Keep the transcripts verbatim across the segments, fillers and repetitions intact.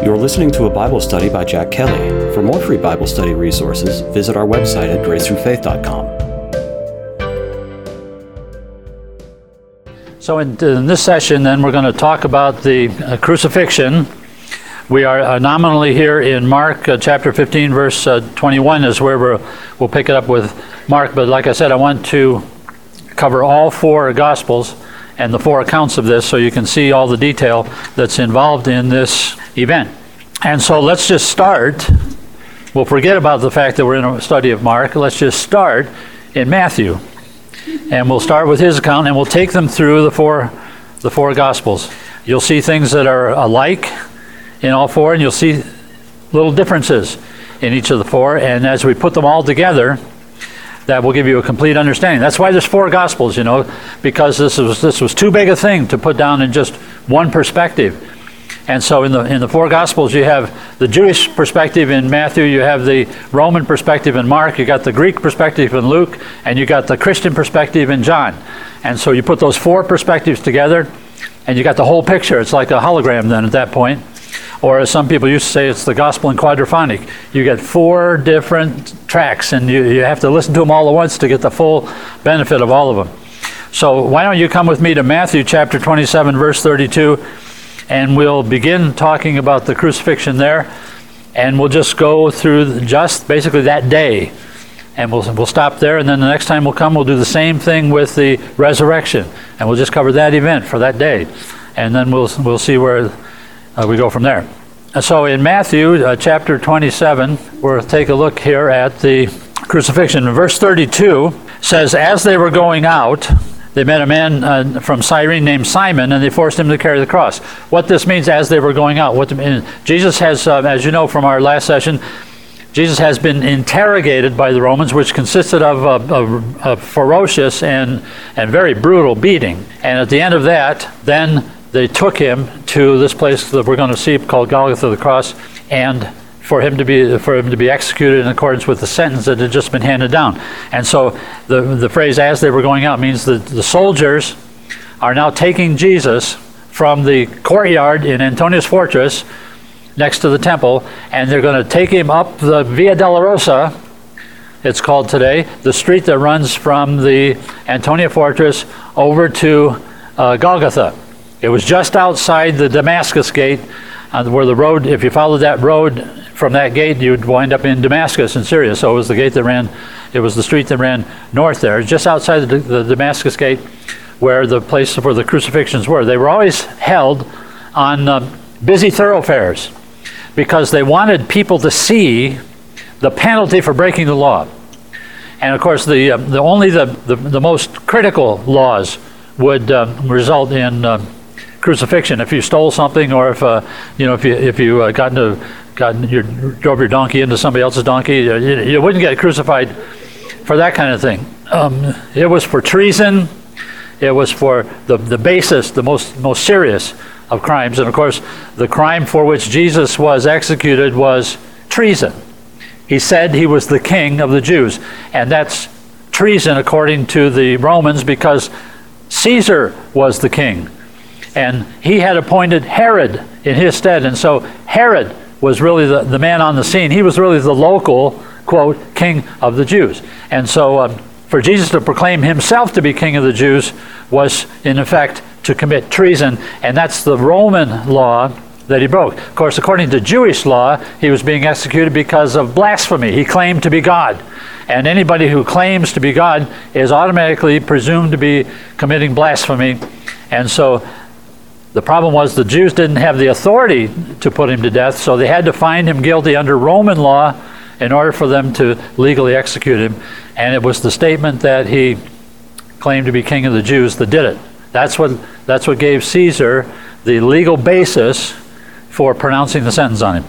You're listening to a Bible study by Jack Kelly. For more free Bible study resources, visit our website at grace through faith dot com. So in, in this session, then, we're going to talk about the uh, crucifixion. We are uh, nominally here in Mark uh, chapter fifteen, verse uh, twenty-one is where we're, we'll pick it up with Mark. But like I said, I want to cover all four Gospels and the four accounts of this so you can see all the detail that's involved in this event. And so let's just start. We'll forget about the fact that we're in a study of Mark. Let's just start in Matthew. And we'll start with his account, and we'll take them through the four, the four Gospels. You'll see things that are alike in all four, and you'll see little differences in each of the four. And as we put them all together, that will give you a complete understanding. That's why there's four Gospels, you know, because this was this was too big a thing to put down in just one perspective. And so in the in the four Gospels, you have the Jewish perspective in Matthew, you have the Roman perspective in Mark, you got the Greek perspective in Luke, and you got the Christian perspective in John. And so you put those four perspectives together, and you got the whole picture. It's like a hologram then at that point. Or as some people used to say, it's the gospel in quadraphonic. You get four different tracks, and you, you have to listen to them all at once to get the full benefit of all of them. So why don't you come with me to Matthew chapter twenty-seven, verse thirty-two, and we'll begin talking about the crucifixion there, and we'll just go through just basically that day. And we'll, we'll stop there, and then the next time we'll come, we'll do the same thing with the resurrection, and we'll just cover that event for that day. And then we'll we'll see where Uh, we go from there. So in Matthew uh, chapter twenty-seven, we'll take a look here at the crucifixion. Verse thirty-two says, as they were going out, they met a man uh, from Cyrene named Simon, and they forced him to carry the cross. What this means, as they were going out, what the, Jesus has, uh, as you know from our last session, Jesus has been interrogated by the Romans, which consisted of a, a, a ferocious and, and very brutal beating. And at the end of that, then they took him to this place that we're going to see called Golgotha, the cross, and for him to be for him to be executed in accordance with the sentence that had just been handed down. And so the the phrase "as they were going out" means that the soldiers are now taking Jesus from the courtyard in Antonius Fortress next to the temple, and they're going to take him up the Via Dolorosa, it's called today, the street that runs from the Antonia Fortress over to uh, Golgotha. It was just outside the Damascus gate, uh, where the road, if you followed that road from that gate, you'd wind up in Damascus in Syria. So it was the gate that ran, it was the street that ran north there, just outside the, the Damascus gate, where the place where the crucifixions were. They were always held on uh, busy thoroughfares because they wanted people to see the penalty for breaking the law. And of course, the, uh, the only the, the, the most critical laws would uh, result in uh, crucifixion. If you stole something, or if uh, you know, if you if you uh, got into got your drove your donkey into somebody else's donkey, you, you wouldn't get crucified for that kind of thing. Um, it was for treason. It was for the the basis, the most most serious of crimes. And of course, the crime for which Jesus was executed was treason. He said he was the king of the Jews, and that's treason according to the Romans, because Caesar was the king, and he had appointed Herod in his stead. And so Herod was really the, the man on the scene. He was really the local, quote, king of the Jews. And so um, for Jesus to proclaim himself to be king of the Jews was, in effect, to commit treason. And that's the Roman law that he broke. Of course, according to Jewish law, he was being executed because of blasphemy. He claimed to be God. And anybody who claims to be God is automatically presumed to be committing blasphemy. And so the problem was the Jews didn't have the authority to put him to death, so they had to find him guilty under Roman law in order for them to legally execute him. And it was the statement that he claimed to be king of the Jews that did it. That's what, that's what gave Caesar the legal basis for pronouncing the sentence on him.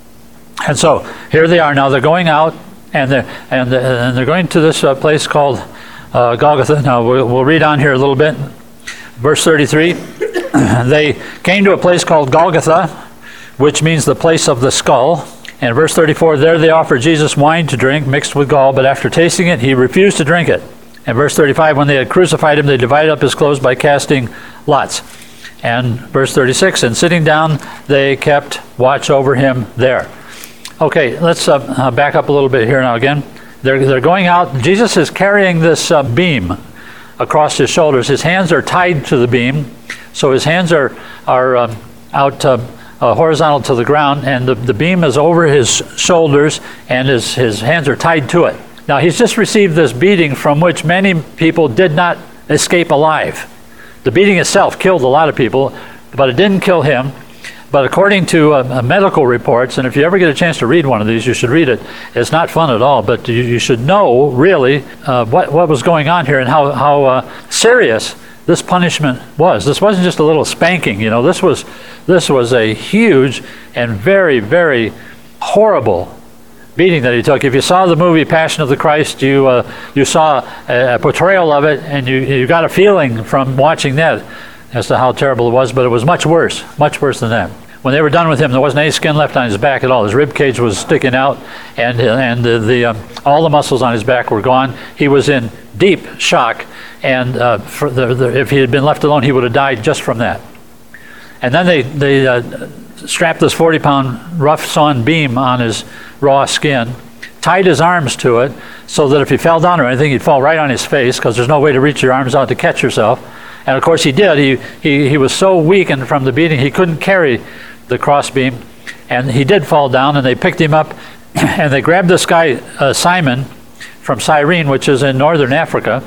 And so here they are now. They're going out, and they're, and they're, and they're going to this uh, place called uh, Golgotha. Now we'll, we'll read on here a little bit. Verse thirty-three, they came to a place called Golgotha, which means the place of the skull. And verse thirty-four, there they offered Jesus wine to drink mixed with gall, but after tasting it, he refused to drink it. And verse thirty-five, when they had crucified him, they divided up his clothes by casting lots. And verse thirty-six, and sitting down, they kept watch over him there. Okay, let's uh, uh, back up a little bit here now again. They're, they're going out. Jesus is carrying this uh, beam across his shoulders. His hands are tied to the beam, so his hands are, are um, out uh, uh, horizontal to the ground, and the, the beam is over his shoulders, and his, his hands are tied to it. Now, he's just received this beating from which many people did not escape alive. The beating itself killed a lot of people, but it didn't kill him. But according to uh, medical reports, and if you ever get a chance to read one of these, you should read it. It's not fun at all, but you, you should know, really, uh, what, what was going on here and how, how uh, serious this punishment was. This wasn't just a little spanking, you know. This was, this was a huge and very, very horrible beating that he took. If you saw the movie Passion of the Christ, you uh, you saw a, a portrayal of it, and you, you got a feeling from watching that as to how terrible it was, but it was much worse, much worse than that. When they were done with him, there wasn't any skin left on his back at all. His rib cage was sticking out, and and the, the um, all the muscles on his back were gone. He was in deep shock, and uh, for the, the, if he had been left alone, he would have died just from that. And then they, they uh, strapped this forty-pound rough-sawn beam on his raw skin, tied his arms to it, so that if he fell down or anything, he'd fall right on his face, because there's no way to reach your arms out to catch yourself. And of course he did. He, he, he was so weakened from the beating, he couldn't carry the crossbeam. And he did fall down, and they picked him up, and they grabbed this guy, uh, Simon, from Cyrene, which is in northern Africa.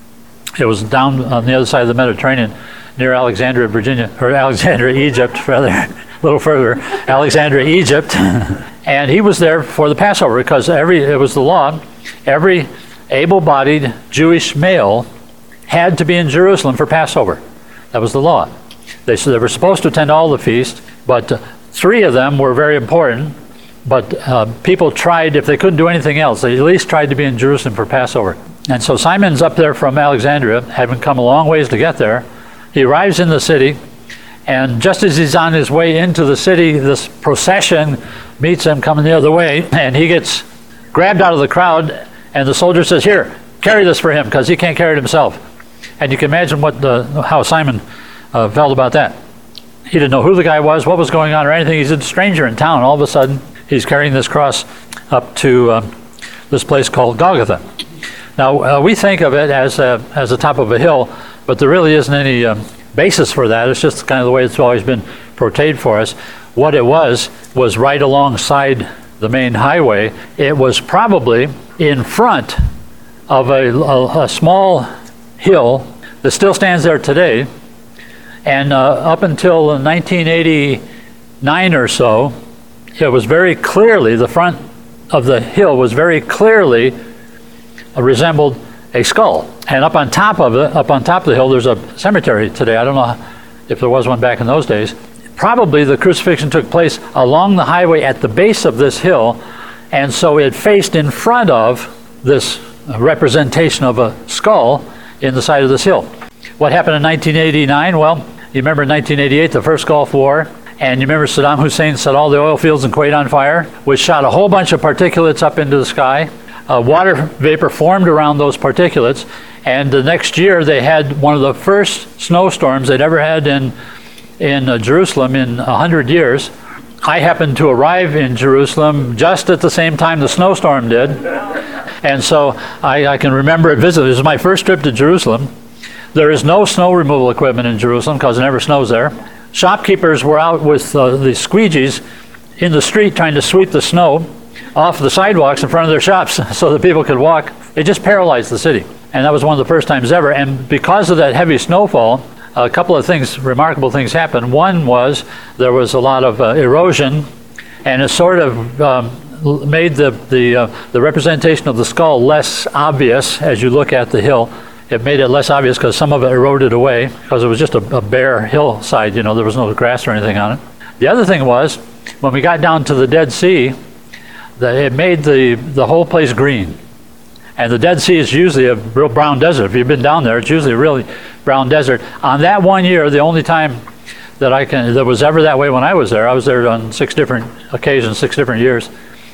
It was down on the other side of the Mediterranean, near Alexandria, Virginia, or Alexandria, Egypt, rather, a little further, Alexandria, Egypt. And he was there for the Passover, because every it was the law, every able-bodied Jewish male had to be in Jerusalem for Passover. That was the law. They, so they were supposed to attend all the feasts, but uh, three of them were very important. But uh, people tried, if they couldn't do anything else, they at least tried to be in Jerusalem for Passover. And so Simon's up there from Alexandria, having come a long ways to get there. He arrives in the city, and just as he's on his way into the city, this procession meets him coming the other way, and he gets grabbed out of the crowd, and the soldier says, "Here, carry this for him, because he can't carry it himself." And you can imagine what the, how Simon uh, felt about that. He didn't know who the guy was, what was going on, or anything. He's a stranger in town. All of a sudden, he's carrying this cross up to um, this place called Golgotha. Now, uh, we think of it as a, as the top of a hill, but there really isn't any um, basis for that. It's just kind of the way it's always been portrayed for us. What it was, was right alongside the main highway. It was probably in front of a, a, a small hill that still stands there today. And uh, up until nineteen eighty-nine or so, it was very clearly, the front of the hill was very clearly uh, resembled a skull. And up on top of it, up on top of the hill, there's a cemetery today. I don't know if there was one back in those days. Probably the crucifixion took place along the highway at the base of this hill, and so it faced in front of this representation of a skull in the side of this hill. What happened in nineteen eighty-nine? Well, you remember in nineteen eighty-eight, the first Gulf War, and you remember Saddam Hussein set all the oil fields in Kuwait on fire, which shot a whole bunch of particulates up into the sky. Uh, water vapor formed around those particulates, and the next year they had one of the first snowstorms they'd ever had in, in uh, Jerusalem in a hundred years. I happened to arrive in Jerusalem just at the same time the snowstorm did. And so I, I can remember it vividly. This was my first trip to Jerusalem. There is no snow removal equipment in Jerusalem because it never snows there. Shopkeepers were out with uh, the squeegees in the street trying to sweep the snow off the sidewalks in front of their shops so that people could walk. It just paralyzed the city. And that was one of the first times ever. And because of that heavy snowfall, a couple of things, remarkable things happened. One was there was a lot of uh, erosion, and it sort of um, made the the uh, the representation of the skull less obvious as you look at the hill. It made it less obvious because some of it eroded away because it was just a, a bare hillside. You know, there was no grass or anything on it. The other thing was when we got down to the Dead Sea, that it made the the whole place green. And the Dead Sea is usually a real brown desert. If you've been down there, it's usually a really brown desert. On that one year, the only time that I can that was ever that way when I was there, I was there on six different occasions, six different years.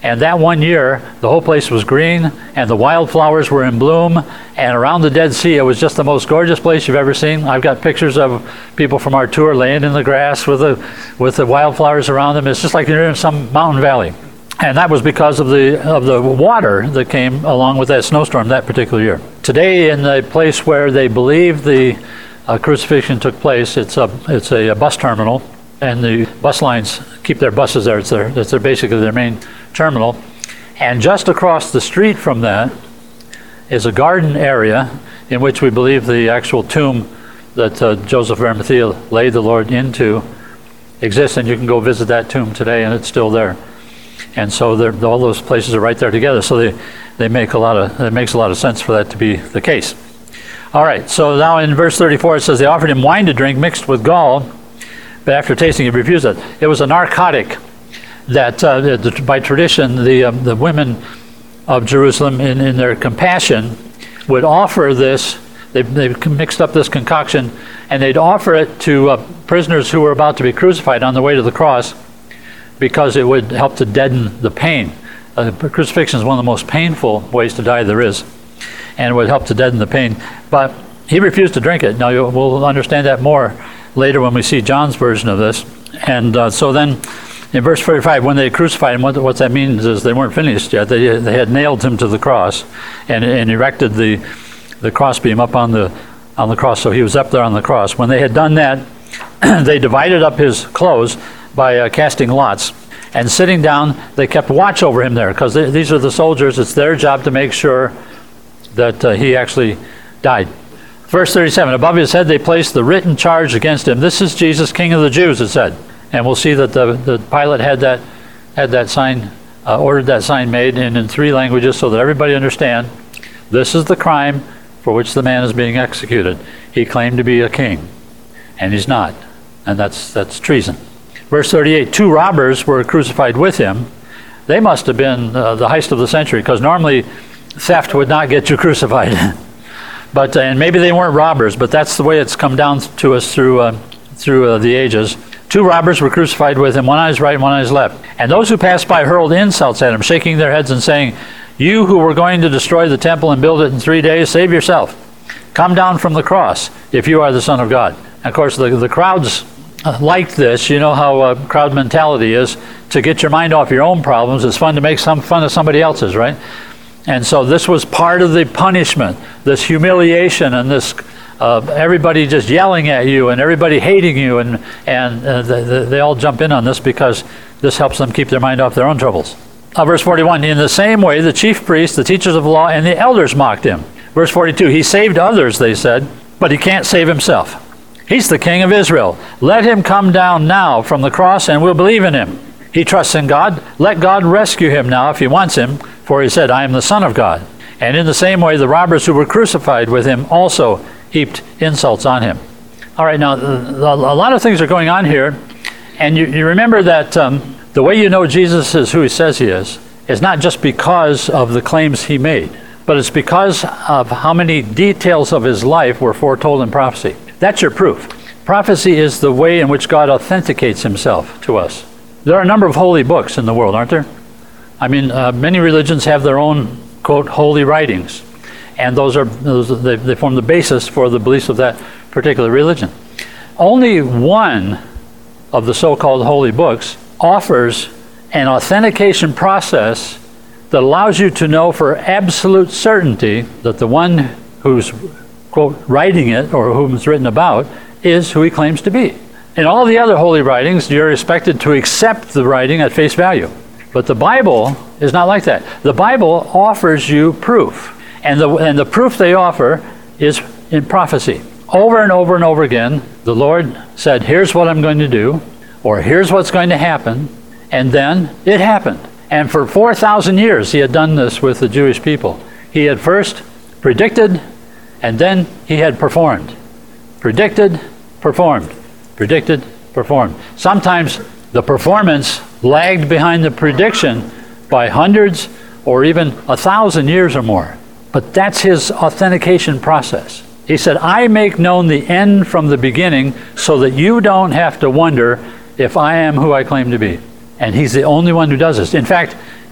And that one year, the whole place was green, and the wildflowers were in bloom, and around the Dead Sea, it was just the most gorgeous place you've ever seen. I've got pictures of people from our tour laying in the grass with the, with the wildflowers around them. It's just like you're in some mountain valley. And that was because of the, of the water that came along with that snowstorm that particular year. Today, in the place where they believe the uh, crucifixion took place, it's a, it's a, a bus terminal, and the bus lines keep their buses there. It's, their, it's their basically their main terminal. And just across the street from that is a garden area in which we believe the actual tomb that uh, Joseph of Arimathea laid the Lord into exists, and you can go visit that tomb today, and it's still there. And so all those places are right there together. So they, they make a lot of it makes a lot of sense for that to be the case. All right. So now in verse thirty-four it says they offered him wine to drink mixed with gall, but after tasting he refused it. It was a narcotic that uh, by tradition the um, the women of Jerusalem in, in their compassion would offer this. They they mixed up this concoction and they'd offer it to uh, prisoners who were about to be crucified on the way to the cross, because it would help to deaden the pain. Uh, crucifixion is one of the most painful ways to die there is, and it would help to deaden the pain. But he refused to drink it. Now you'll, we'll understand that more later when we see John's version of this. And uh, so then in verse forty-five, when they crucified him, what, what that means is they weren't finished yet. They, they had nailed him to the cross and, and erected the, the crossbeam up on the, on the cross, so he was up there on the cross. When they had done that, they divided up his clothes by uh, casting lots. And sitting down, they kept watch over him there, because these are the soldiers. It's their job to make sure that uh, he actually died. Verse thirty-seven, above his head they placed the written charge against him. This is Jesus, King of the Jews, it said. And we'll see that the, the Pilate had that, had that sign, uh, ordered that sign made in, in three languages so that everybody understand this is the crime for which the man is being executed. He claimed to be a king, and he's not. And that's that's treason. Verse thirty-eight, two robbers were crucified with him. They must have been uh, the heist of the century, because normally theft would not get you crucified. But uh, and maybe they weren't robbers, but that's the way it's come down to us through uh, through uh, the ages. Two robbers were crucified with him, one on his right and one on his left. And those who passed by hurled insults at him, shaking their heads and saying, "You who were going to destroy the temple and build it in three days, save yourself. Come down from the cross if you are the Son of God." And of course, the, the crowds liked this. You know how uh, crowd mentality is. To get your mind off your own problems, it's fun to make some fun of somebody else's, right? And so this was part of the punishment, this humiliation and this uh, everybody just yelling at you and everybody hating you, and, and uh, they, they all jump in on this because this helps them keep their mind off their own troubles. Uh, verse forty-one, in the same way the chief priests, the teachers of the law, and the elders mocked him. Verse forty-two, he saved others, they said, but he can't save himself. He's the King of Israel. Let him come down now from the cross and we'll believe in him. He trusts in God. Let God rescue him now if he wants him, for he said, I am the Son of God. And in the same way, the robbers who were crucified with him also heaped insults on him. All right, now, a lot of things are going on here. And you, you remember that um, the way you know Jesus is who he says he is, is not just because of the claims he made, but it's because of how many details of his life were foretold in prophecy. That's your proof. Prophecy is the way in which God authenticates himself to us. There are a number of holy books in the world, aren't there? I mean, uh, many religions have their own, quote, holy writings. And those are those, they, they form the basis for the beliefs of that particular religion. Only one of the so-called holy books offers an authentication process that allows you to know for absolute certainty that the one who's, quote, writing it, or whom it's written about, is who he claims to be. In all the other holy writings, you're expected to accept the writing at face value. But the Bible is not like that. The Bible offers you proof. And the, and the proof they offer is in prophecy. Over and over and over again, the Lord said, here's what I'm going to do, or here's what's going to happen, and then it happened. And for four thousand years, he had done this with the Jewish people. He had first predicted, and then he had performed. Predicted, performed. Predicted, performed. Sometimes the performance lagged behind the prediction by hundreds or even a thousand years or more. But that's his authentication process. He said, I make known the end from the beginning so that you don't have to wonder if I am who I claim to be. And he's the only one who does this. In fact,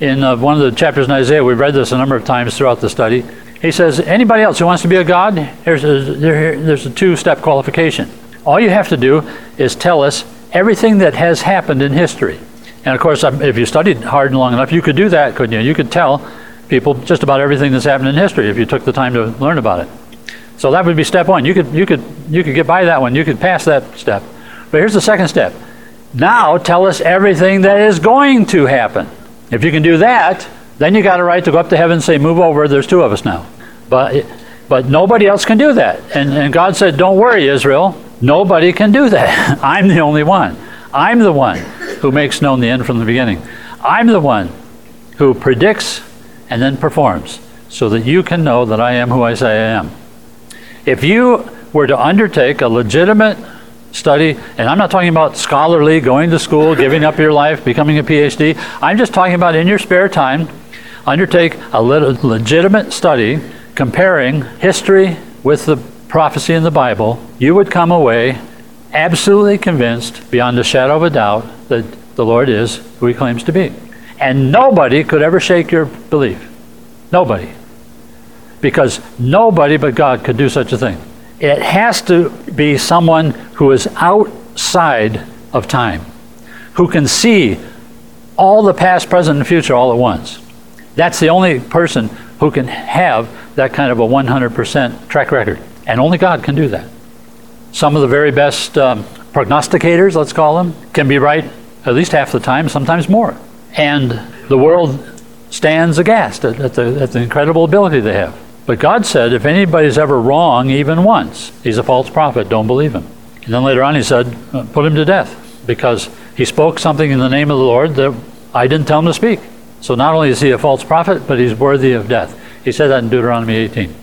in uh, one of the chapters in Isaiah. We've read this a number of times throughout the study. He says, anybody else who wants to be a God, here's a, there, there's a two-step qualification. All you have to do is tell us everything that has happened in history. And of course, if you studied hard and long enough, you could do that, couldn't you? You could tell people just about everything that's happened in history if you took the time to learn about it. So that would be step one. You could, you could, you could get by that one. You could pass that step. But here's the second step. Now tell us everything that is going to happen. If you can do that, then you got a right to go up to heaven and say, move over, there's two of us now. But but nobody else can do that. And, and God said, don't worry, Israel. Nobody can do that. I'm the only one. I'm the one who makes known the end from the beginning. I'm the one who predicts and then performs so that you can know that I am who I say I am. If you were to undertake a legitimate study, and I'm not talking about scholarly, going to school, giving up your life, becoming a P H D. I'm just talking about in your spare time, undertake a lit- legitimate study comparing history with the prophecy in the Bible. You would come away absolutely convinced, beyond a shadow of a doubt, that the Lord is who he claims to be. And nobody could ever shake your belief. Nobody. Because nobody but God could do such a thing. It has to be someone who is outside of time, who can see all the past, present, and future all at once. That's the only person who can have that kind of a one hundred percent track record. And only God can do that. Some of the very best um, prognosticators, let's call them, can be right at least half the time, sometimes more. And the world stands aghast at, at, the, at the incredible ability they have. But God said, if anybody's ever wrong even once, he's a false prophet, don't believe him. And then later on he said, put him to death, because he spoke something in the name of the Lord that I didn't tell him to speak. So not only is he a false prophet, but he's worthy of death. He said that in Deuteronomy eighteen.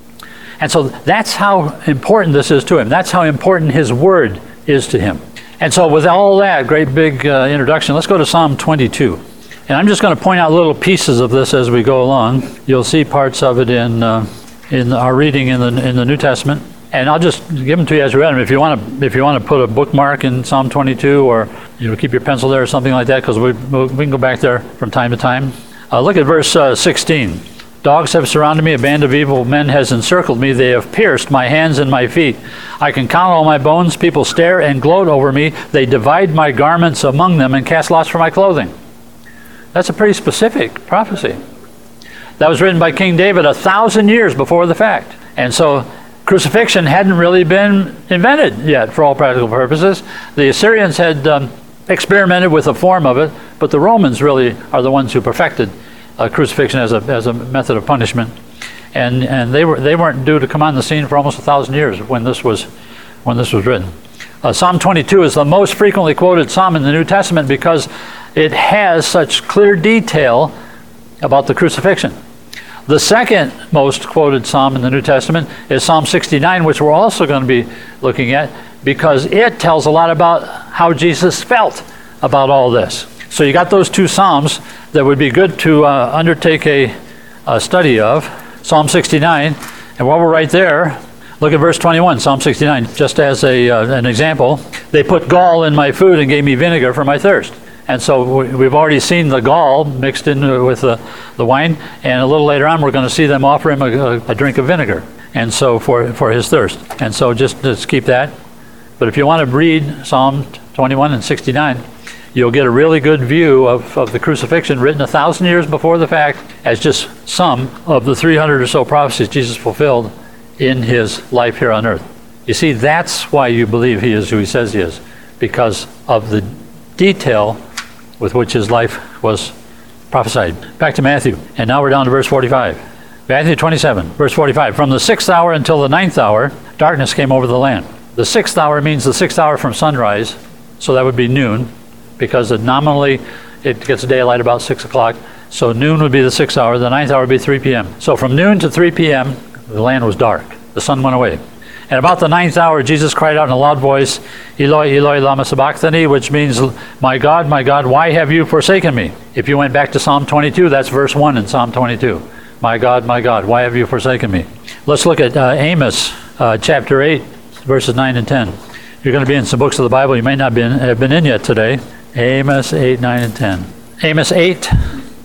And so that's how important this is to him. That's how important his word is to him. And so with all that great big uh, introduction, let's go to Psalm twenty-two. And I'm just going to point out little pieces of this as we go along. You'll see parts of it in uh, in our reading in the in the New Testament, and I'll just give them to you as we read them. If you want to, if you want to put a bookmark in Psalm twenty-two, or you know, keep your pencil there or something like that, because we we can go back there from time to time. Uh, look at verse uh, sixteen. Dogs have surrounded me, a band of evil men has encircled me, they have pierced my hands and my feet. I can count all my bones, people stare and gloat over me, they divide my garments among them and cast lots for my clothing. That's a pretty specific prophecy. That was written by King David a thousand years before the fact. And so crucifixion hadn't really been invented yet for all practical purposes. The Assyrians had um, experimented with a form of it, but the Romans really are the ones who perfected Uh, crucifixion as a as a method of punishment, and and they were they weren't due to come on the scene for almost a thousand years when this was when this was written. Uh, Psalm twenty-two is the most frequently quoted psalm in the New Testament because it has such clear detail about the crucifixion. The second most quoted psalm in the New Testament is Psalm sixty-nine, which we're also going to be looking at because it tells a lot about how Jesus felt about all this. So you got those two psalms that would be good to uh, undertake a, a study of. Psalm sixty-nine, and while we're right there, look at verse twenty-one, Psalm sixty-nine, just as a uh, an example. They put gall in my food and gave me vinegar for my thirst. And so we, we've already seen the gall mixed in with the, the wine, and a little later on we're going to see them offer him a, a drink of vinegar, and so for, for his thirst. And so just, just keep that. But if you want to read Psalm twenty-one and sixty-nine, you'll get a really good view of, of the crucifixion written a thousand years before the fact as just some of the three hundred or so prophecies Jesus fulfilled in his life here on earth. You see, that's why you believe he is who he says he is, because of the detail with which his life was prophesied. Back to Matthew, and now we're down to verse forty-five. Matthew twenty-seven, verse forty-five. From the sixth hour until the ninth hour, darkness came over the land. The sixth hour means the sixth hour from sunrise, so that would be noon, because it nominally it gets daylight about six o'clock. So noon would be the sixth hour, the ninth hour would be three p.m. So from noon to three p.m., the land was dark. The sun went away. And about the ninth hour, Jesus cried out in a loud voice, Eloi, Eloi, lama sabachthani, which means, my God, my God, why have you forsaken me? If you went back to Psalm twenty-two, that's verse one in Psalm twenty-two. My God, my God, why have you forsaken me? Let's look at uh, Amos uh, chapter eight, verses nine and ten. You're going to be in some books of the Bible you may not been, have been in yet today. Amos eight, nine, and ten. Amos eight,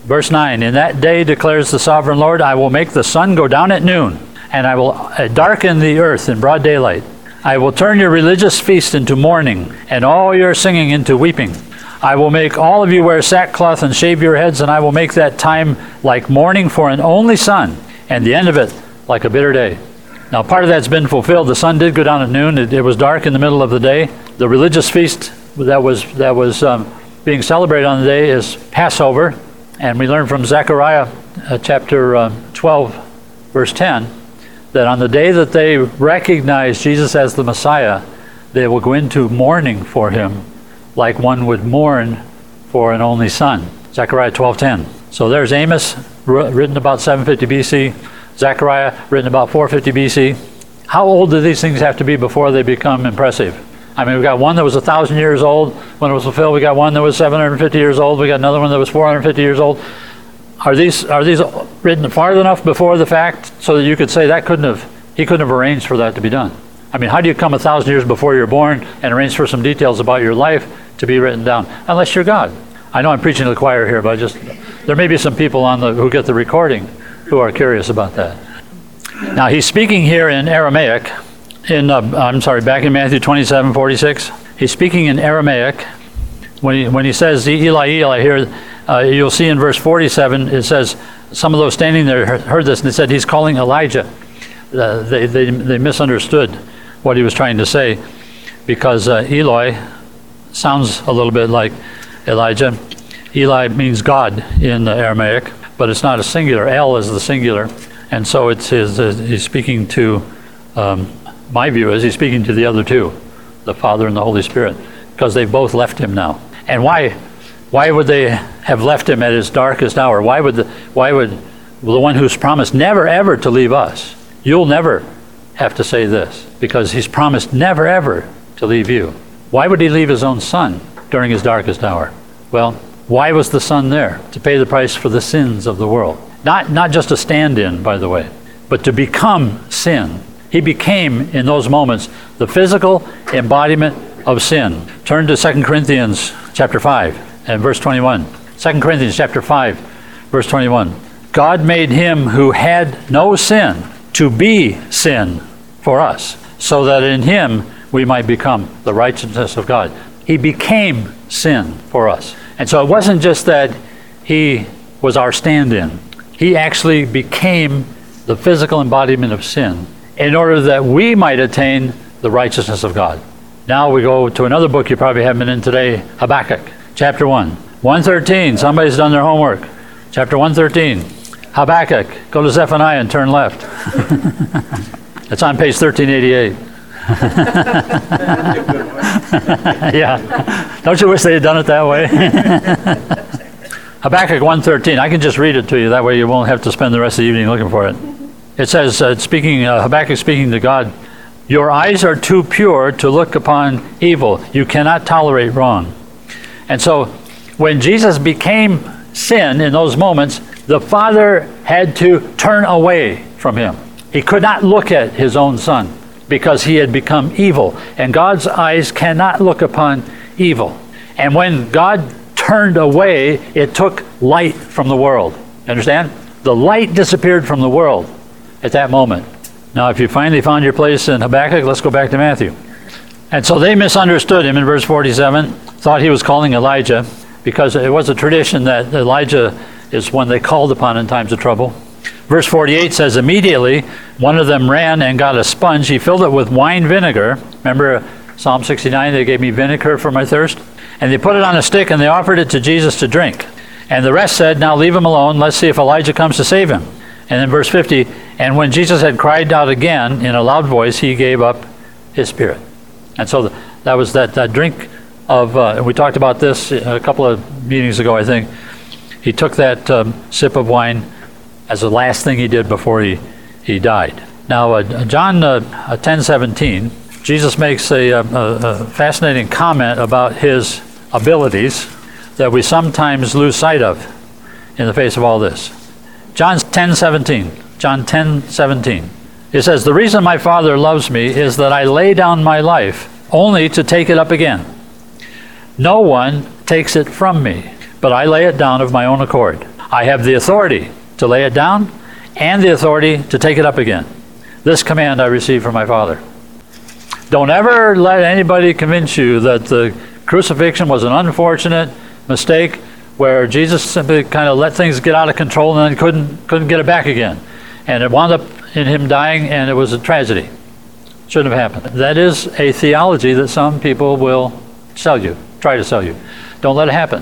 Verse nine, in that day declares the sovereign Lord, I will make the sun go down at noon, and I will darken the earth in broad daylight. I will turn your religious feast into mourning, and all your singing into weeping. I will make all of you wear sackcloth and shave your heads, and I will make that time like mourning for an only son, and the end of it like a bitter day. Now, part of that's been fulfilled. The sun did go down at noon. It, it was dark in the middle of the day. The religious feast that was that was um, being celebrated on the day is Passover, and we learn from Zechariah uh, chapter uh, twelve, verse ten, that on the day that they recognize Jesus as the Messiah, they will go into mourning for him like one would mourn for an only son. Zechariah twelve ten. So there's Amos, written about seven fifty B C, Zechariah, written about four fifty B C. How old do these things have to be before they become impressive? I mean, we got one that was one thousand years old when it was fulfilled. We got one that was seven hundred fifty years old. We got another one that was four hundred fifty years old. Are these are these written far enough before the fact so that you could say that couldn't have, he couldn't have arranged for that to be done? I mean, how do you come a thousand years before you're born and arrange for some details about your life to be written down? Unless you're God. I know I'm preaching to the choir here, but I just, there may be some people on the who get the recording who are curious about that. Now, he's speaking here in Aramaic, in, uh, I'm sorry, back in Matthew twenty-seven forty-six. He's speaking in Aramaic. When he, when he says, Eli, Eli, here, uh, you'll see in verse forty-seven, it says, some of those standing there heard this, and they said, he's calling Elijah. Uh, they, they, they misunderstood what he was trying to say, because uh, Eloi sounds a little bit like Elijah. Eli means God in Aramaic, but it's not a singular. El is the singular. And so it's his, uh, he's speaking to, um, my view is he's speaking to the other two, the Father and the Holy Spirit, because they've both left him now. And why why would they have left him at his darkest hour? Why would the, why would well, the one who's promised never ever to leave us? You'll never have to say this, because he's promised never ever to leave you. Why would he leave his own son during his darkest hour? Well, why was the son there? To pay the price for the sins of the world. Not, not just a stand-in, by the way, but to become sin. He became, in those moments, the physical embodiment of sin. Turn to Second Corinthians chapter five and verse twenty-one. Second Corinthians chapter five, verse twenty-one. God made him who had no sin to be sin for us, so that in him we might become the righteousness of God. He became sin for us. And so it wasn't just that he was our stand-in. He actually became the physical embodiment of sin in order that we might attain the righteousness of God. Now we go to another book you probably haven't been in today, Habakkuk, chapter one. one thirteen, somebody's done their homework. Chapter one thirteen, Habakkuk. Go to Zephaniah and turn left. It's on page thirteen eighty-eight. Yeah. Don't you wish they had done it that way? Habakkuk one thirteen. I can just read it to you. That way you won't have to spend the rest of the evening looking for it. It says, uh, speaking, uh, Habakkuk speaking to God, your eyes are too pure to look upon evil. You cannot tolerate wrong. And so when Jesus became sin in those moments, the Father had to turn away from him. He could not look at his own son because he had become evil. And God's eyes cannot look upon evil. And when God turned away, it took light from the world. Understand? The light disappeared from the world at that moment. Now, if you finally found your place in Habakkuk, let's go back to Matthew. And so they misunderstood him in verse forty-seven, thought he was calling Elijah, because it was a tradition that Elijah is one they called upon in times of trouble. Verse forty-eight says, immediately one of them ran and got a sponge. He filled it with wine vinegar. Remember Psalm sixty-nine, they gave me vinegar for my thirst? And they put it on a stick and they offered it to Jesus to drink. And the rest said, now leave him alone. Let's see if Elijah comes to save him. And then verse fifty, and when Jesus had cried out again in a loud voice, he gave up his spirit. And so that was that, that drink of, uh, we talked about this a couple of meetings ago, I think. He took that um, sip of wine as the last thing he did before he, he died. Now, uh, John uh, ten seventeen, Jesus makes a, a, a fascinating comment about his abilities that we sometimes lose sight of in the face of all this. John ten seventeen. John ten seventeen. It says, the reason my Father loves me is that I lay down my life only to take it up again. No one takes it from me, but I lay it down of my own accord. I have the authority to lay it down and the authority to take it up again. This command I received from my Father. Don't ever let anybody convince you that the crucifixion was an unfortunate mistake where Jesus simply kind of let things get out of control and then couldn't couldn't get it back again. And it wound up in him dying, and it was a tragedy. Shouldn't have happened. That is a theology that some people will sell you, try to sell you. Don't let it happen.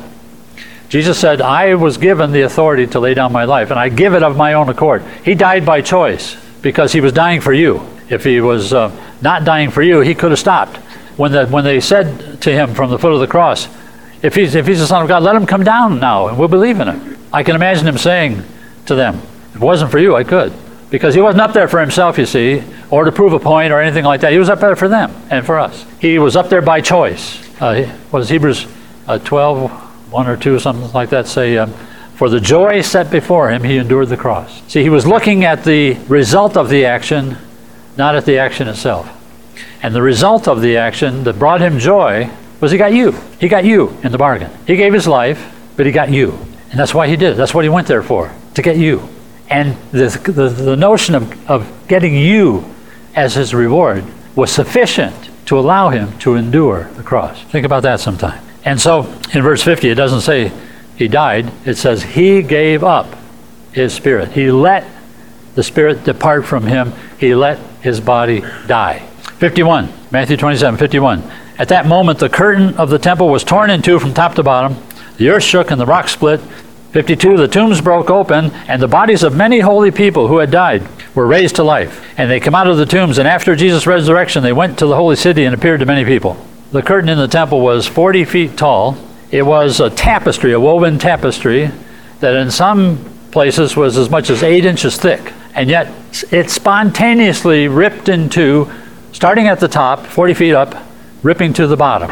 Jesus said, I was given the authority to lay down my life, and I give it of my own accord. He died by choice because he was dying for you. If he was uh, not dying for you, he could have stopped. When, the, when they said to him from the foot of the cross, if he's, if he's the Son of God, let him come down now, and we'll believe in him. I can imagine him saying to them, if it wasn't for you, I could. Because he wasn't up there for himself, you see, or to prove a point or anything like that. He was up there for them and for us. He was up there by choice. Uh, what does Hebrews uh, twelve, one or two, something like that say? Um, for the joy set before him, he endured the cross. See, he was looking at the result of the action, not at the action itself. And the result of the action that brought him joy was he got you. He got you in the bargain. He gave his life, but he got you. And that's why he did it. That's what he went there for, to get you. And the, the, the notion of, of getting you as his reward was sufficient to allow him to endure the cross. Think about that sometime. And so in verse fifty, it doesn't say he died. It says he gave up his spirit. He let the spirit depart from him. He let his body die. fifty-one, Matthew twenty-seven, fifty-one. At that moment, the curtain of the temple was torn in two from top to bottom. The earth shook and the rock split. fifty-two, the tombs broke open, and the bodies of many holy people who had died were raised to life. And they came out of the tombs, and after Jesus' resurrection, they went to the holy city and appeared to many people. The curtain in the temple was forty feet tall. It was a tapestry, a woven tapestry, that in some places was as much as eight inches thick. And yet it spontaneously ripped in two, starting at the top, forty feet up, ripping to the bottom.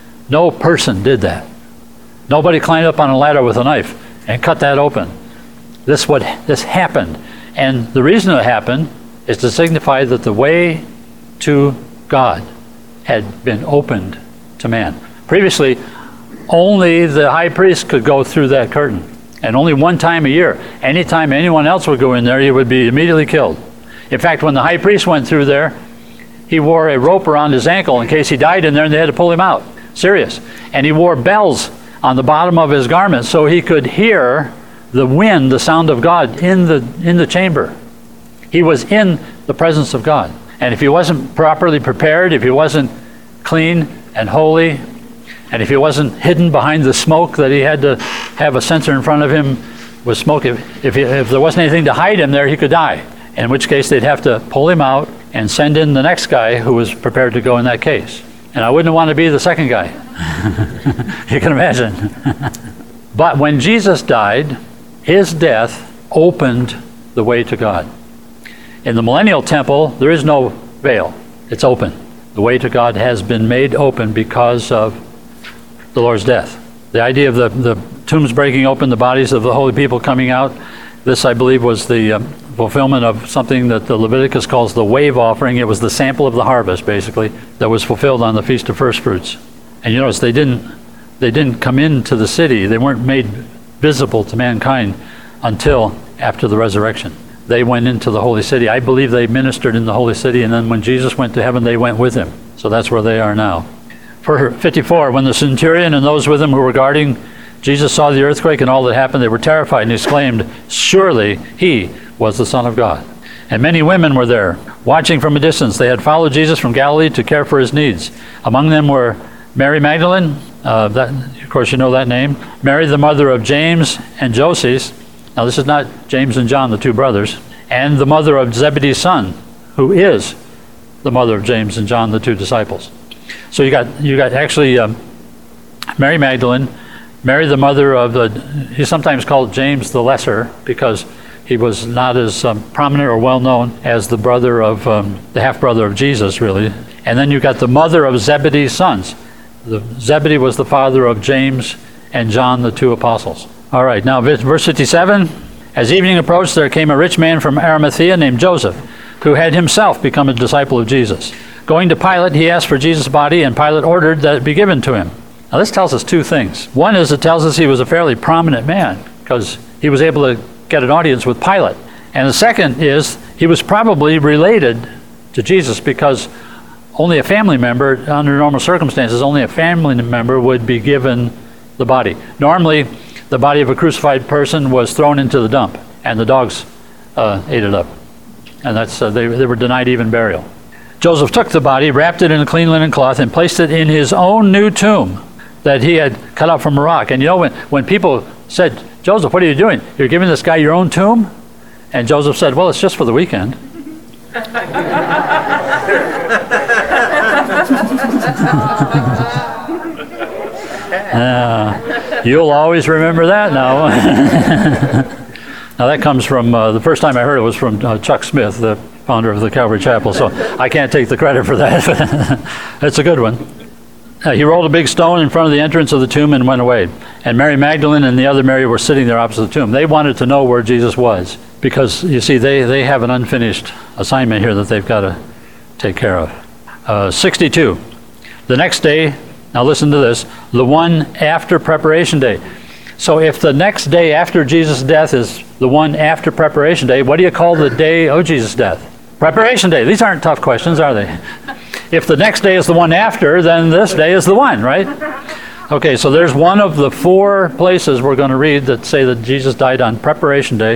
No person did that. Nobody climbed up on a ladder with a knife and cut that open. This what this happened. And the reason it happened is to signify that the way to God had been opened to man. Previously, only the high priest could go through that curtain. And only one time a year. Anytime anyone else would go in there, he would be immediately killed. In fact, when the high priest went through there, he wore a rope around his ankle in case he died in there and they had to pull him out. Serious. And he wore bells on the bottom of his garment so he could hear the wind, the sound of God in the in the chamber. He was in the presence of God. And if he wasn't properly prepared, if he wasn't clean and holy, and if he wasn't hidden behind the smoke that he had to have a censer in front of him with smoke, if, if, he, if there wasn't anything to hide him there, he could die. In which case they'd have to pull him out and send in the next guy who was prepared to go in that case. And I wouldn't want to be the second guy. You can imagine. But when Jesus died, his death opened the way to God. In the millennial temple, there is no veil. It's open. The way to God has been made open because of the Lord's death. The idea of the, the tombs breaking open, the bodies of the holy people coming out, this, I believe, was the um, fulfillment of something that the Leviticus calls the wave offering. It was the sample of the harvest, basically, that was fulfilled on the Feast of First Fruits. And you notice they didn't, they didn't come into the city. They weren't made visible to mankind until after the resurrection. They went into the holy city. I believe they ministered in the holy city, and then when Jesus went to heaven, they went with him. So that's where they are now. For fifty-four, when the centurion and those with him who were guarding Jesus saw the earthquake and all that happened, they were terrified and exclaimed, surely he was the Son of God. And many women were there, watching from a distance. They had followed Jesus from Galilee to care for his needs. Among them were Mary Magdalene, uh, that, of course you know that name, Mary the mother of James and Joses. Now this is not James and John, the two brothers, and the mother of Zebedee's son, who is the mother of James and John, the two disciples. So you got you got actually um, Mary Magdalene, Mary the mother of the, he's sometimes called James the Lesser because he was not as um, prominent or well known as the brother of, um, the half-brother of Jesus, really. And then you got the mother of Zebedee's sons. The, Zebedee was the father of James and John, the two apostles. All right, now verse fifty-seven. As evening approached, there came a rich man from Arimathea named Joseph, who had himself become a disciple of Jesus. Going to Pilate, he asked for Jesus' body, and Pilate ordered that it be given to him. Now this tells us two things. One is it tells us he was a fairly prominent man, because he was able to get an audience with Pilate. And the second is he was probably related to Jesus, because only a family member, under normal circumstances, only a family member would be given the body. Normally, the body of a crucified person was thrown into the dump, and the dogs uh, ate it up. And that's uh, they, they were denied even burial. Joseph took the body, wrapped it in a clean linen cloth, and placed it in his own new tomb that he had cut out from a rock. And you know, when, when people said, Joseph, what are you doing? You're giving this guy your own tomb? And Joseph said, well, it's just for the weekend. uh, you'll always remember that now. Now that comes from, uh, the first time I heard it was from uh, Chuck Smith, the founder of the Calvary Chapel, so I can't take the credit for that. It's a good one. Uh, he rolled a big stone in front of the entrance of the tomb and went away. And Mary Magdalene and the other Mary were sitting there opposite the tomb. They wanted to know where Jesus was, because, you see, they, they have an unfinished assignment here that they've got to take care of. Uh, sixty-two. The next day, now listen to this, the one after preparation day. So if the next day after Jesus' death is the one after preparation day, what do you call the day of Jesus' death? Preparation day. These aren't tough questions, are they? If the next day is the one after, then this day is the one, right? Okay, so there's one of the four places we're going to read that say that Jesus died on preparation day,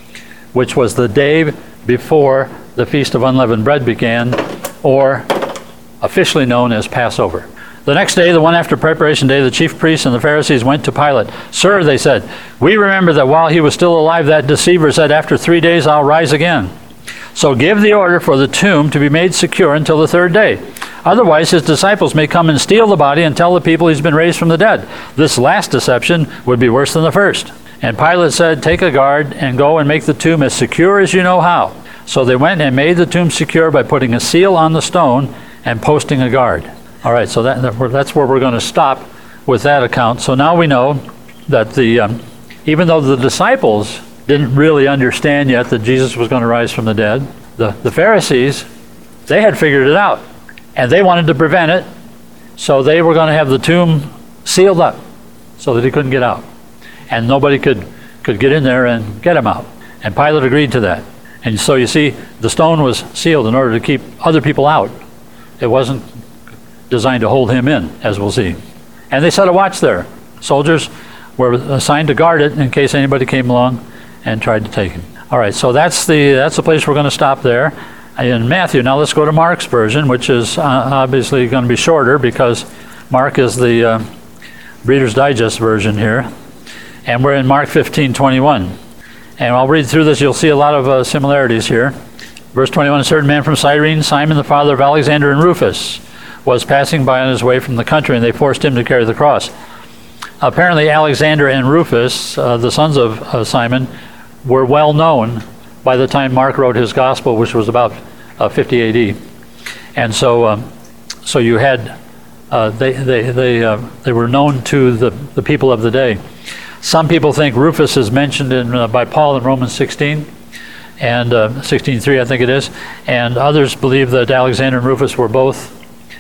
which was the day before the Feast of Unleavened Bread began, or officially known as Passover. The next day, the one after preparation day, the chief priests and the Pharisees went to Pilate. Sir, they said, we remember that while he was still alive, that deceiver said, after three days I'll rise again. So give the order for the tomb to be made secure until the third day. Otherwise, his disciples may come and steal the body and tell the people he's been raised from the dead. This last deception would be worse than the first. And Pilate said, take a guard and go and make the tomb as secure as you know how. So they went and made the tomb secure by putting a seal on the stone and posting a guard. All right, so that, that's where we're going to stop with that account. So now we know that the um, even though the disciples didn't really understand yet that Jesus was going to rise from the dead, the, the Pharisees, they had figured it out. And they wanted to prevent it, so they were going to have the tomb sealed up so that he couldn't get out. And nobody could, could get in there and get him out. And Pilate agreed to that. And so you see, the stone was sealed in order to keep other people out. It wasn't designed to hold him in, as we'll see. And they set a watch there. Soldiers were assigned to guard it in case anybody came along and tried to take him. All right, so that's the that's the place we're going to stop there in Matthew. Now let's go to Mark's version, which is uh, obviously going to be shorter because Mark is the uh, Reader's Digest version here. And we're in Mark fifteen twenty-one. And I'll read through this. You'll see a lot of uh, similarities here. Verse twenty-one, a certain man from Cyrene, Simon the father of Alexander and Rufus, was passing by on his way from the country, and they forced him to carry the cross. Apparently Alexander and Rufus, uh, the sons of uh, Simon, were well known by the time Mark wrote his gospel, which was about uh, fifty A D. And so um, so you had, uh, they, they, they, uh, they were known to the, the people of the day. Some people think Rufus is mentioned in, uh, by Paul in Romans sixteen, and uh, sixteen three I think it is, and others believe that Alexander and Rufus were both